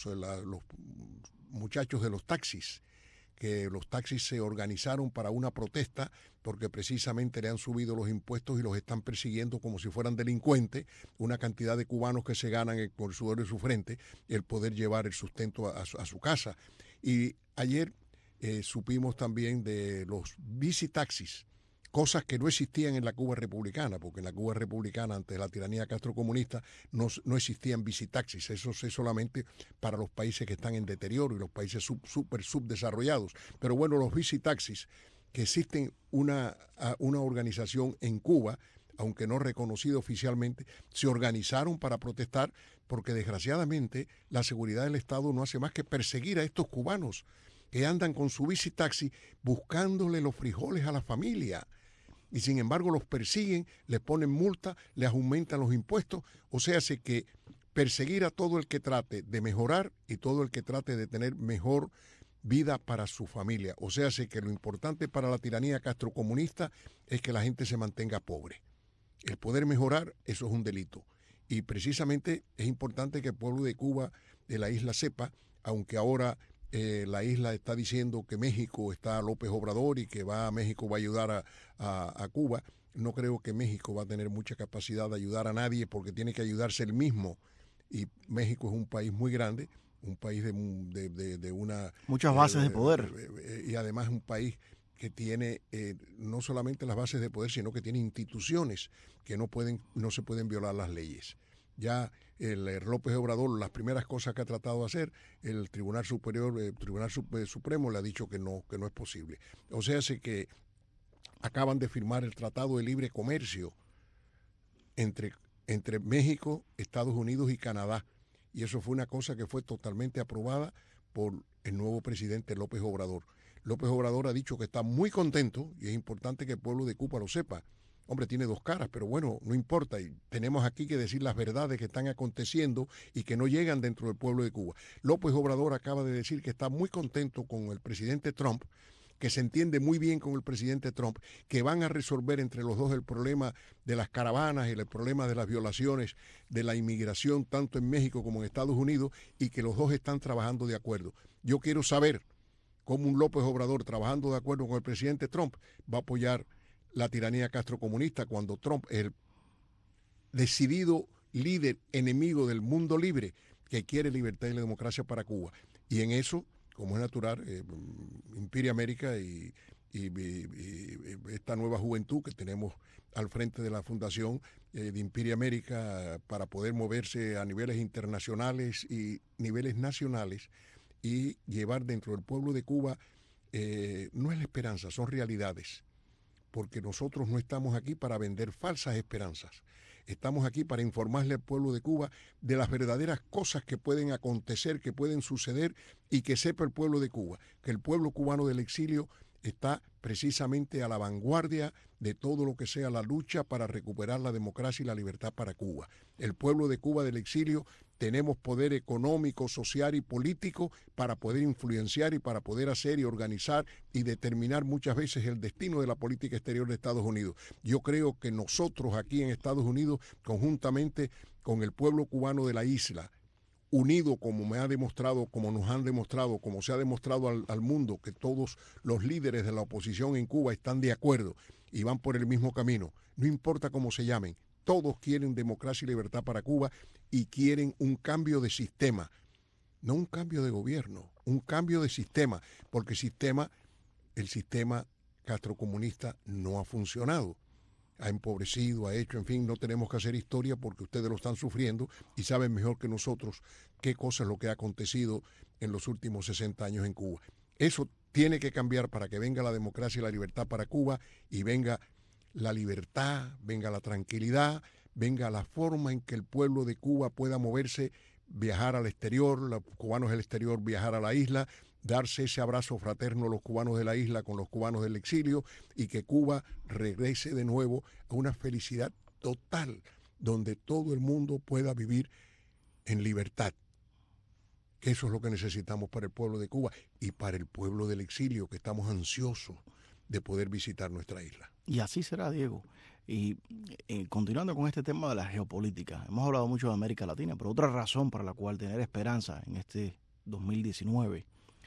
muchachos de los taxis, que los taxis se organizaron para una protesta porque precisamente le han subido los impuestos y los están persiguiendo como si fueran delincuentes, una cantidad de cubanos que se ganan por el sudor de su frente el poder llevar el sustento a su casa. Y ayer supimos también de los bicitaxis, cosas que no existían en la Cuba republicana, porque en la Cuba republicana, antes de la tiranía castrocomunista, no existían bicitaxis. Eso es solamente para los países que están en deterioro y los países subdesarrollados. Pero bueno, los bicitaxis, que existen una organización en Cuba, aunque no reconocida oficialmente, se organizaron para protestar porque desgraciadamente la seguridad del Estado no hace más que perseguir a estos cubanos. que andan con su bici taxi buscándole los frijoles a la familia. Y sin embargo los persiguen, les ponen multa, les aumentan los impuestos. O sea, hace que perseguir a todo el que trate de mejorar y todo el que trate de tener mejor vida para su familia. O sea, hace que lo importante para la tiranía castrocomunista es que la gente se mantenga pobre. El poder mejorar, eso es un delito. Y precisamente es importante que el pueblo de Cuba, de la isla, sepa, aunque ahora la isla está diciendo que México está López Obrador y que México va a ayudar a Cuba. No creo que México va a tener mucha capacidad de ayudar a nadie porque tiene que ayudarse él mismo. Y México es un país muy grande, un país de una... muchas bases de poder. Y además es un país que tiene no solamente las bases de poder, sino que tiene instituciones que no se pueden violar las leyes. Ya el López Obrador, las primeras cosas que ha tratado de hacer, el Tribunal Supremo le ha dicho que no es posible. O sea, hace que acaban de firmar el Tratado de Libre Comercio entre México, Estados Unidos y Canadá. Y eso fue una cosa que fue totalmente aprobada por el nuevo presidente López Obrador. López Obrador ha dicho que está muy contento, y es importante que el pueblo de Cuba lo sepa. Hombre, tiene dos caras, pero bueno, no importa. Y tenemos aquí que decir las verdades que están aconteciendo y que no llegan dentro del pueblo de Cuba. López Obrador acaba de decir que está muy contento con el presidente Trump, que se entiende muy bien con el presidente Trump, que van a resolver entre los dos el problema de las caravanas y el problema de las violaciones de la inmigración, tanto en México como en Estados Unidos, y que los dos están trabajando de acuerdo. Yo quiero saber cómo un López Obrador, trabajando de acuerdo con el presidente Trump, va a apoyar la tiranía castrocomunista cuando Trump es el decidido líder enemigo del mundo libre que quiere libertad y la democracia para Cuba. Y en eso, como es natural, Imperia América y esta nueva juventud que tenemos al frente de la fundación de Imperia América para poder moverse a niveles internacionales y niveles nacionales y llevar dentro del pueblo de Cuba, no es la esperanza, son realidades. Porque nosotros no estamos aquí para vender falsas esperanzas. Estamos aquí para informarle al pueblo de Cuba de las verdaderas cosas que pueden acontecer, que pueden suceder, y que sepa el pueblo de Cuba, que el pueblo cubano del exilio está precisamente a la vanguardia de todo lo que sea la lucha para recuperar la democracia y la libertad para Cuba. El pueblo de Cuba del exilio tenemos poder económico, social y político para poder influenciar y para poder hacer y organizar y determinar muchas veces el destino de la política exterior de Estados Unidos. Yo creo que nosotros aquí en Estados Unidos, conjuntamente con el pueblo cubano de la isla, unido como me ha demostrado, como nos han demostrado, como se ha demostrado al mundo, que todos los líderes de la oposición en Cuba están de acuerdo y van por el mismo camino, no importa cómo se llamen, todos quieren democracia y libertad para Cuba y quieren un cambio de sistema, no un cambio de gobierno, un cambio de sistema, porque el sistema castrocomunista no ha funcionado. Ha empobrecido, ha hecho, en fin, no tenemos que hacer historia porque ustedes lo están sufriendo y saben mejor que nosotros qué cosa es lo que ha acontecido en los últimos 60 años en Cuba. Eso tiene que cambiar para que venga la democracia y la libertad para Cuba y venga la libertad, venga la tranquilidad, venga la forma en que el pueblo de Cuba pueda moverse, viajar al exterior, los cubanos del exterior viajar a la isla, darse ese abrazo fraterno a los cubanos de la isla con los cubanos del exilio y que Cuba regrese de nuevo a una felicidad total donde todo el mundo pueda vivir en libertad. Que eso es lo que necesitamos para el pueblo de Cuba y para el pueblo del exilio, que estamos ansiosos de poder visitar nuestra isla. Y así será, Diego. Y continuando con este tema de la geopolítica, hemos hablado mucho de América Latina, pero otra razón para la cual tener esperanza en este 2019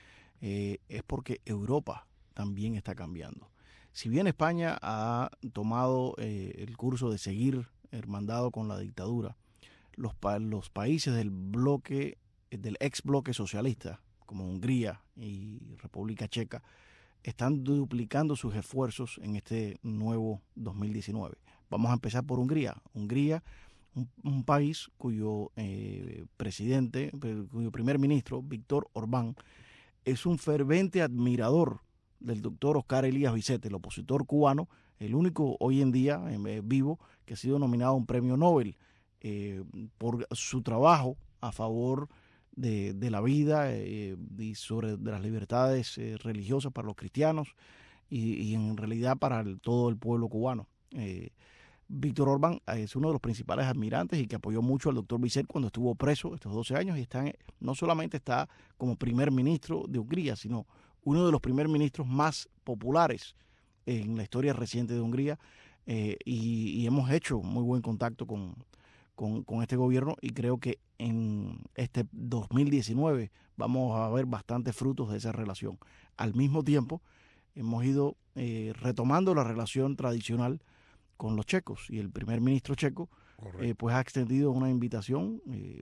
es porque Europa también está cambiando. Si bien España ha tomado el curso de seguir hermandado con la dictadura, los países del ex bloque socialista, como Hungría y República Checa, están duplicando sus esfuerzos en este nuevo 2019. Vamos a empezar por Hungría. Hungría, un país cuyo cuyo primer ministro, Viktor Orbán, es un ferviente admirador del doctor Oscar Elías Vicente, el opositor cubano, el único hoy en día vivo que ha sido nominado a un premio Nobel por su trabajo a favor de la vida y de las libertades religiosas para los cristianos y en realidad para todo el pueblo cubano. Víctor Orbán es uno de los principales admirantes y que apoyó mucho al doctor Bizet cuando estuvo preso estos 12 años y no solamente está como primer ministro de Hungría, sino uno de los primer ministros más populares en la historia reciente de Hungría y hemos hecho muy buen contacto con este gobierno y creo que en este 2019 vamos a ver bastantes frutos de esa relación. Al mismo tiempo, hemos ido retomando la relación tradicional con los checos y el primer ministro checo pues ha extendido una invitación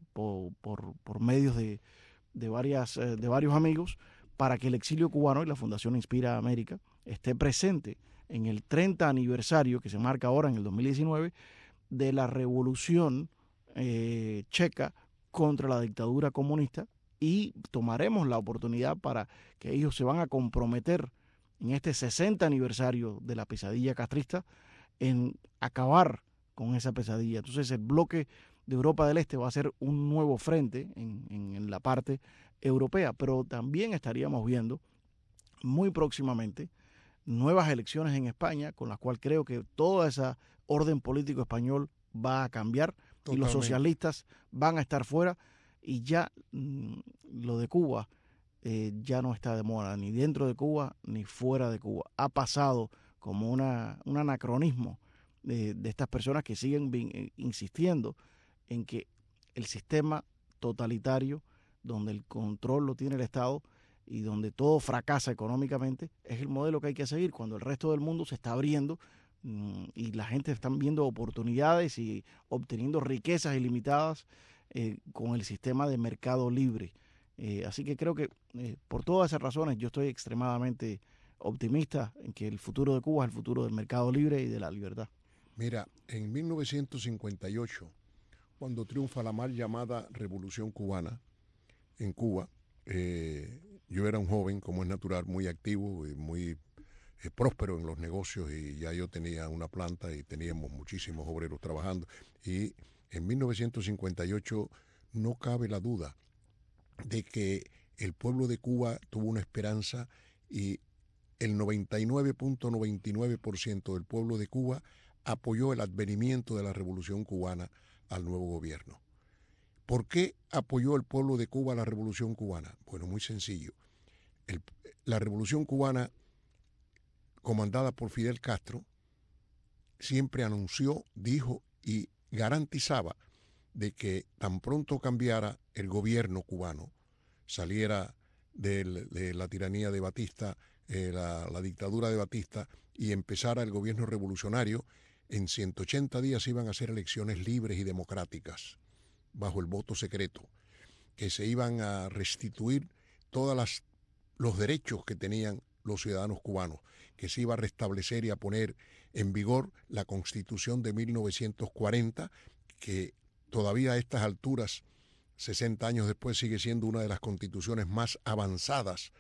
por medios de varios amigos para que el exilio cubano y la Fundación Inspira América esté presente en el 30 aniversario que se marca ahora en el 2019 de la revolución checa contra la dictadura comunista y tomaremos la oportunidad para que ellos se van a comprometer en este 60 aniversario de la pesadilla castrista en acabar con esa pesadilla. Entonces el bloque de Europa del Este va a ser un nuevo frente en la parte europea, pero también estaríamos viendo muy próximamente nuevas elecciones en España, con las cuales creo que toda esa orden político español va a cambiar. Totalmente. Y los socialistas van a estar fuera y ya lo de Cuba ya no está de moda, ni dentro de Cuba ni fuera de Cuba. Ha pasado como un anacronismo de estas personas que siguen insistiendo en que el sistema totalitario, donde el control lo tiene el Estado y donde todo fracasa económicamente, es el modelo que hay que seguir cuando el resto del mundo se está abriendo y la gente está viendo oportunidades y obteniendo riquezas ilimitadas con el sistema de mercado libre. Así que creo que por todas esas razones yo estoy extremadamente optimista en que el futuro de Cuba es el futuro del mercado libre y de la libertad. Mira, en 1958, cuando triunfa la mal llamada Revolución Cubana en Cuba, yo era un joven, como es natural, muy activo y muy próspero en los negocios y ya yo tenía una planta y teníamos muchísimos obreros trabajando. Y en 1958 no cabe la duda de que el pueblo de Cuba tuvo una esperanza y el 99.99% del pueblo de Cuba apoyó el advenimiento de la Revolución Cubana al nuevo gobierno. ¿Por qué apoyó el pueblo de Cuba la Revolución Cubana? Bueno, muy sencillo. La Revolución Cubana, comandada por Fidel Castro, siempre anunció, dijo y garantizaba de que tan pronto cambiara el gobierno cubano, saliera de la tiranía de Batista, la dictadura de Batista, y empezara el gobierno revolucionario, en 180 días iban a ser elecciones libres y democráticas, bajo el voto secreto, que se iban a restituir todos los derechos que tenían los ciudadanos cubanos, que se iba a restablecer y a poner en vigor la Constitución de 1940, que todavía a estas alturas, 60 años después, sigue siendo una de las constituciones más avanzadas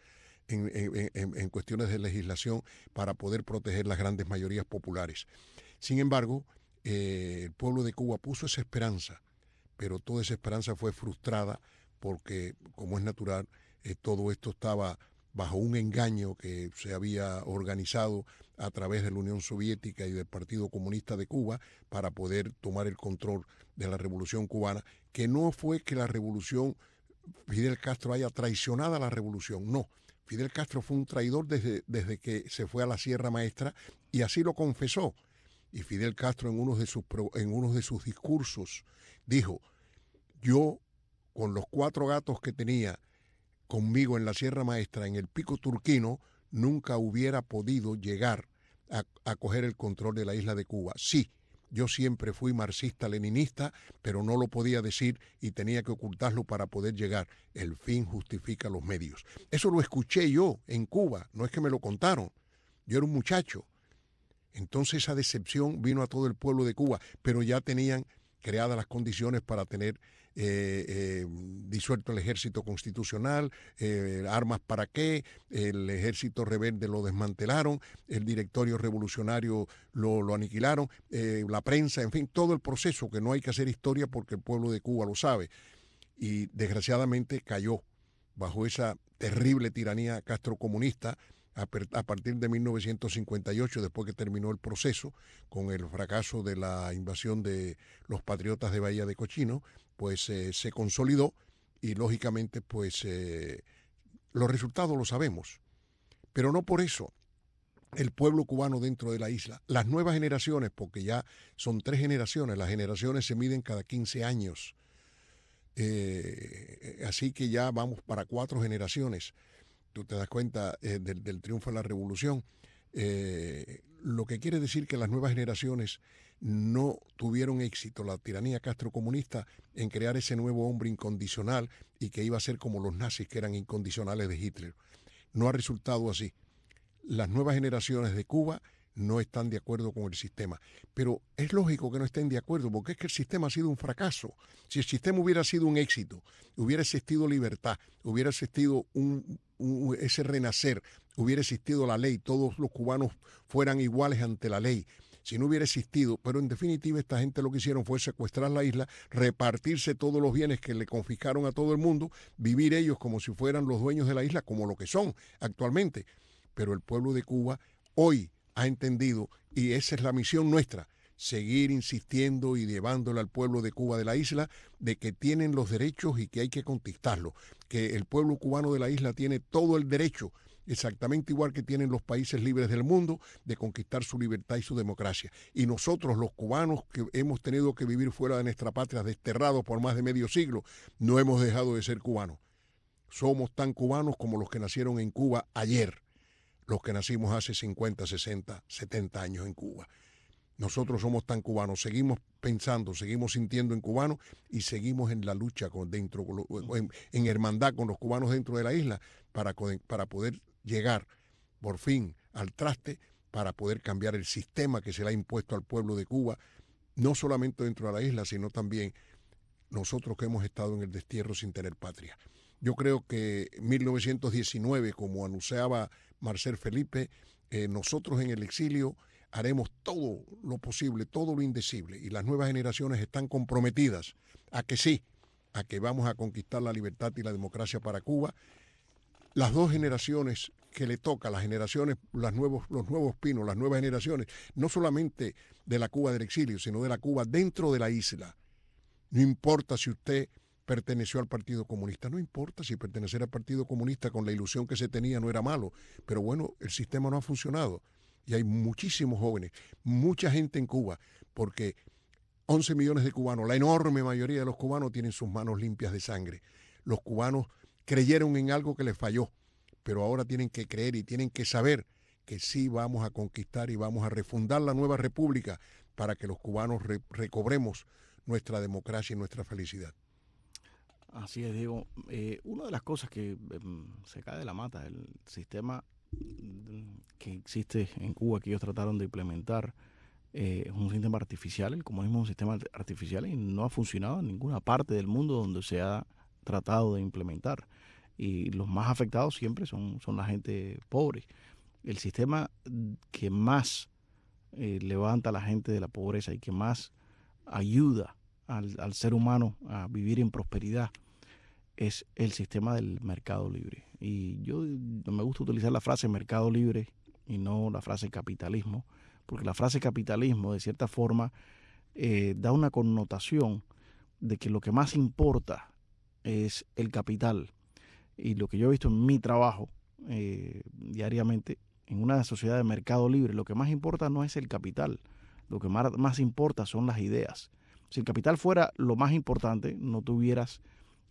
en cuestiones de legislación para poder proteger las grandes mayorías populares. Sin embargo, el pueblo de Cuba puso esa esperanza, pero toda esa esperanza fue frustrada porque, como es natural, todo esto estaba bajo un engaño que se había organizado a través de la Unión Soviética y del Partido Comunista de Cuba para poder tomar el control de la Revolución Cubana, que no fue que la revolución, Fidel Castro haya traicionado a la revolución, no. Fidel Castro fue un traidor desde que se fue a la Sierra Maestra y así lo confesó. Y Fidel Castro en uno de sus discursos dijo: yo, con los 4 gatos que tenía conmigo en la Sierra Maestra, en el Pico Turquino, nunca hubiera podido llegar a coger el control de la isla de Cuba. Sí, yo siempre fui marxista-leninista, pero no lo podía decir y tenía que ocultarlo para poder llegar. El fin justifica los medios. Eso lo escuché yo en Cuba, no es que me lo contaron. Yo era un muchacho. Entonces esa decepción vino a todo el pueblo de Cuba, pero ya tenían creadas las condiciones para tener disuelto el ejército constitucional, armas para qué, el ejército rebelde lo desmantelaron, el directorio revolucionario lo aniquilaron, la prensa, en fin, todo el proceso, que no hay que hacer historia porque el pueblo de Cuba lo sabe. y desgraciadamente cayó bajo esa terrible tiranía castrocomunista a partir de 1958, después que terminó el proceso con el fracaso de la invasión de los patriotas de Bahía de Cochino, pues se consolidó y lógicamente pues los resultados los sabemos, pero no por eso el pueblo cubano dentro de la isla, las nuevas generaciones, porque ya son 3 generaciones, las generaciones se miden cada 15 años, así que ya vamos para 4 generaciones. Tú te das cuenta del triunfo de la revolución, lo que quiere decir que las nuevas generaciones no tuvieron éxito, la tiranía castrocomunista, en crear ese nuevo hombre incondicional y que iba a ser como los nazis, que eran incondicionales de Hitler. No ha resultado así. Las nuevas generaciones de Cuba no están de acuerdo con el sistema, pero es lógico que no estén de acuerdo, porque es que el sistema ha sido un fracaso. Si el sistema hubiera sido un éxito, hubiera existido libertad, hubiera existido ese renacer, hubiera existido la ley, todos los cubanos fueran iguales ante la ley, si no hubiera existido, pero en definitiva esta gente lo que hicieron fue secuestrar la isla, repartirse todos los bienes que le confiscaron a todo el mundo, vivir ellos como si fueran los dueños de la isla, como lo que son actualmente. Pero el pueblo de Cuba hoy ha entendido, y esa es la misión nuestra, seguir insistiendo y llevándole al pueblo de Cuba de la isla de que tienen los derechos y que hay que conquistarlos, que el pueblo cubano de la isla tiene todo el derecho, exactamente igual que tienen los países libres del mundo, de conquistar su libertad y su democracia. Y nosotros, los cubanos que hemos tenido que vivir fuera de nuestra patria, desterrados por más de medio siglo, no hemos dejado de ser cubanos. Somos tan cubanos como los que nacieron en Cuba ayer, los que nacimos hace 50, 60, 70 años en Cuba. Nosotros somos tan cubanos, seguimos pensando, seguimos sintiendo en cubanos y seguimos en la lucha en hermandad con los cubanos dentro de la isla para poder llegar por fin al traste, para poder cambiar el sistema que se le ha impuesto al pueblo de Cuba, no solamente dentro de la isla, sino también nosotros que hemos estado en el destierro sin tener patria. Yo creo que en 1919, como anunciaba Marcel Felipe, nosotros en el exilio haremos todo lo posible, todo lo indecible, y las nuevas generaciones están comprometidas a que sí, a que vamos a conquistar la libertad y la democracia para Cuba. Las 2 generaciones que le toca, las generaciones, los nuevos pinos, las nuevas generaciones, no solamente de la Cuba del exilio, sino de la Cuba dentro de la isla. No importa si usted perteneció al Partido Comunista, no importa si pertenecer al Partido Comunista con la ilusión que se tenía no era malo, pero bueno, el sistema no ha funcionado. Y hay muchísimos jóvenes, mucha gente en Cuba, porque 11 millones de cubanos, la enorme mayoría de los cubanos tienen sus manos limpias de sangre. Los cubanos creyeron en algo que les falló, pero ahora tienen que creer y tienen que saber que sí vamos a conquistar y vamos a refundar la nueva república para que los cubanos recobremos nuestra democracia y nuestra felicidad. Así es, Diego. Una de las cosas que se cae de la mata, el sistema que existe en Cuba, que ellos trataron de implementar, es un sistema artificial. El comunismo es un sistema artificial y no ha funcionado en ninguna parte del mundo donde se ha tratado de implementar. Y los más afectados siempre son la gente pobre. El sistema que más levanta a la gente de la pobreza y que más ayuda al ser humano a vivir en prosperidad es el sistema del mercado libre. Y yo me gusta utilizar la frase mercado libre y no la frase capitalismo, porque la frase capitalismo de cierta forma da una connotación de que lo que más importa es el capital. Y lo que yo he visto en mi trabajo diariamente, en una sociedad de mercado libre, lo que más importa no es el capital, lo que más importa son las ideas. Si el capital fuera lo más importante, no tuvieras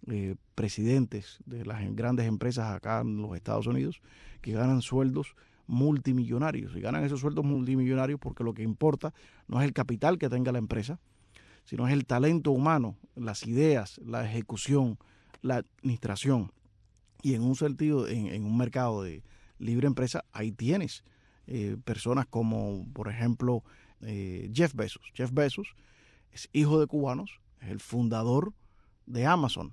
presidentes de las grandes empresas acá en los Estados Unidos que ganan sueldos multimillonarios, y ganan esos sueldos multimillonarios porque lo que importa no es el capital que tenga la empresa, sino es el talento humano, las ideas, la ejecución, la administración. Y en un sentido, en un mercado de libre empresa, ahí tienes personas como, por ejemplo, Jeff Bezos. Jeff Bezos es hijo de cubanos, es el fundador de Amazon.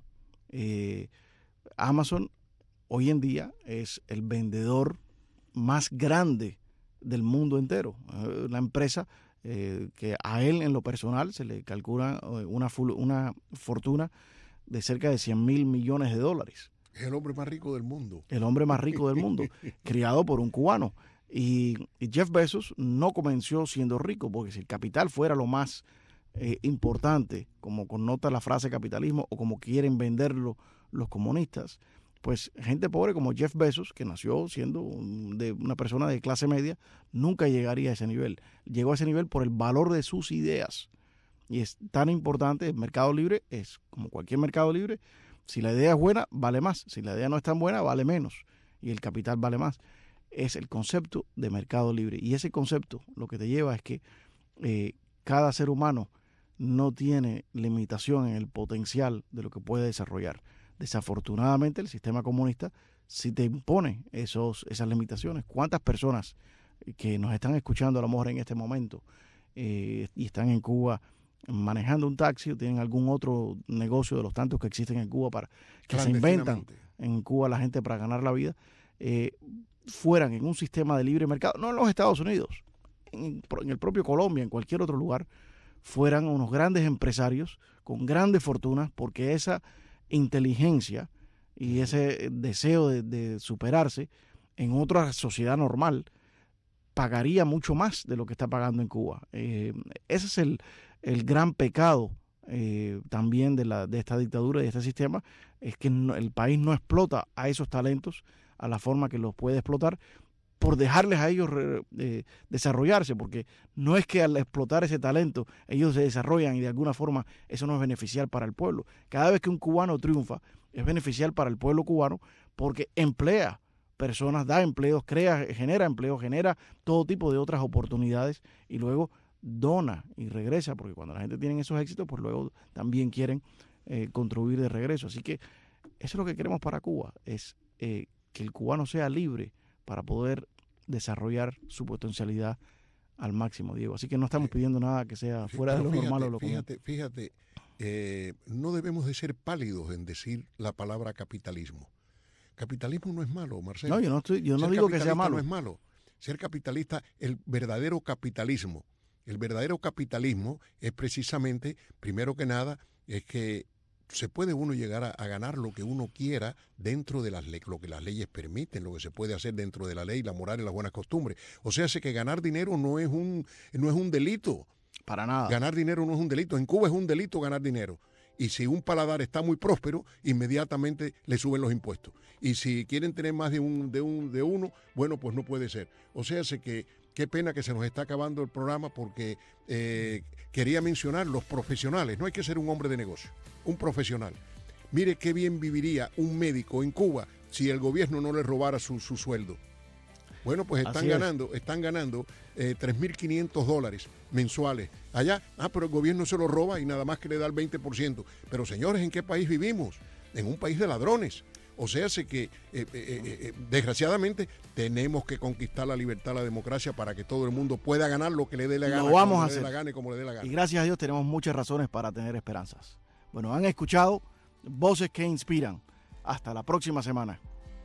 Amazon hoy en día es el vendedor más grande del mundo entero. Una empresa que a él en lo personal se le calcula una fortuna de cerca de 100.000 millones de dólares. Es el hombre más rico del mundo. El hombre más rico del mundo, criado por un cubano. Y Jeff Bezos no comenzó siendo rico, porque si el capital fuera lo más importante, como connota la frase capitalismo o como quieren venderlo los comunistas, pues gente pobre como Jeff Bezos, que nació siendo de una persona de clase media, nunca llegaría a ese nivel. Llegó a ese nivel por el valor de sus ideas. Y es tan importante, el mercado libre es como cualquier mercado libre. Si la idea es buena, vale más. Si la idea no es tan buena, vale menos. Y el capital vale más. Es el concepto de mercado libre. Y ese concepto lo que te lleva es que cada ser humano no tiene limitación en el potencial de lo que puede desarrollar. Desafortunadamente, el sistema comunista sí te impone esas limitaciones. ¿Cuántas personas que nos están escuchando a lo mejor en este momento y están en Cuba manejando un taxi o tienen algún otro negocio de los tantos que existen en Cuba para que se inventan en Cuba la gente para ganar la vida, fueran en un sistema de libre mercado, no en los Estados Unidos, en el propio Colombia, en cualquier otro lugar, fueran unos grandes empresarios con grandes fortunas, porque esa inteligencia y ese deseo de superarse en otra sociedad normal pagaría mucho más de lo que está pagando en Cuba. Ese es el gran pecado también de esta dictadura y de este sistema, es que el país no explota a esos talentos a la forma que los puede explotar, por dejarles a ellos desarrollarse, porque no es que al explotar ese talento ellos se desarrollan y de alguna forma eso no es beneficial para el pueblo. Cada vez que un cubano triunfa es beneficial para el pueblo cubano, porque emplea personas, da empleos, genera empleo, genera todo tipo de otras oportunidades y luego dona y regresa, porque cuando la gente tiene esos éxitos, pues luego también quieren contribuir de regreso. Así que eso es lo que queremos para Cuba, es que el cubano sea libre para poder desarrollar su potencialidad al máximo, Diego. Así que no estamos pidiendo nada que sea fuera de lo normal o lo común. Fíjate, no debemos de ser pálidos en decir la palabra capitalismo. Capitalismo no es malo, Marcelo. No, yo no digo que sea malo. No es malo. Ser capitalista, el verdadero capitalismo es precisamente, primero que nada, es que se puede uno llegar a ganar lo que uno quiera dentro de lo que las leyes permiten, lo que se puede hacer dentro de la ley, la moral y las buenas costumbres. O sea, que ganar dinero no es un delito. Para nada. Ganar dinero no es un delito. En Cuba es un delito ganar dinero. Y si un paladar está muy próspero, inmediatamente le suben los impuestos. Y si quieren tener más de uno, bueno, pues no puede ser. O sea, que qué pena que se nos está acabando el programa, porque quería mencionar los profesionales. No hay que ser un hombre de negocio, un profesional. Mire qué bien viviría un médico en Cuba si el gobierno no le robara su sueldo. Bueno, pues están ganando $3.500 mensuales. Allá, pero el gobierno se lo roba y nada más que le da el 20%. Pero señores, ¿en qué país vivimos? En un país de ladrones. O sea, que desgraciadamente tenemos que conquistar la libertad, la democracia, para que todo el mundo pueda ganar lo que le dé la gana. Lo vamos a hacer. Como le dé la gana. Y gracias a Dios tenemos muchas razones para tener esperanzas. Bueno, han escuchado Voces que Inspiran. Hasta la próxima semana.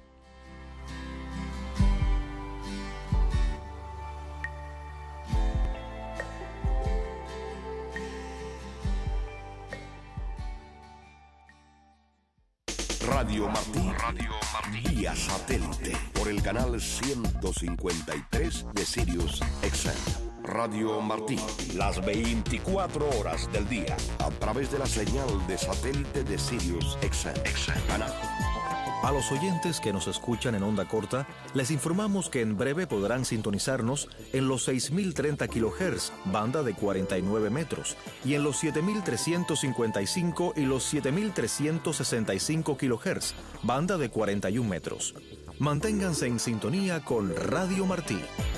Radio Martí, vía satélite, por el canal 153 de Sirius XM. Radio Martí, las 24 horas del día, a través de la señal de satélite de Sirius XM. A los oyentes que nos escuchan en onda corta, les informamos que en breve podrán sintonizarnos en los 6.030 kHz, banda de 49 metros, y en los 7.355 y los 7.365 kHz, banda de 41 metros. Manténganse en sintonía con Radio Martí.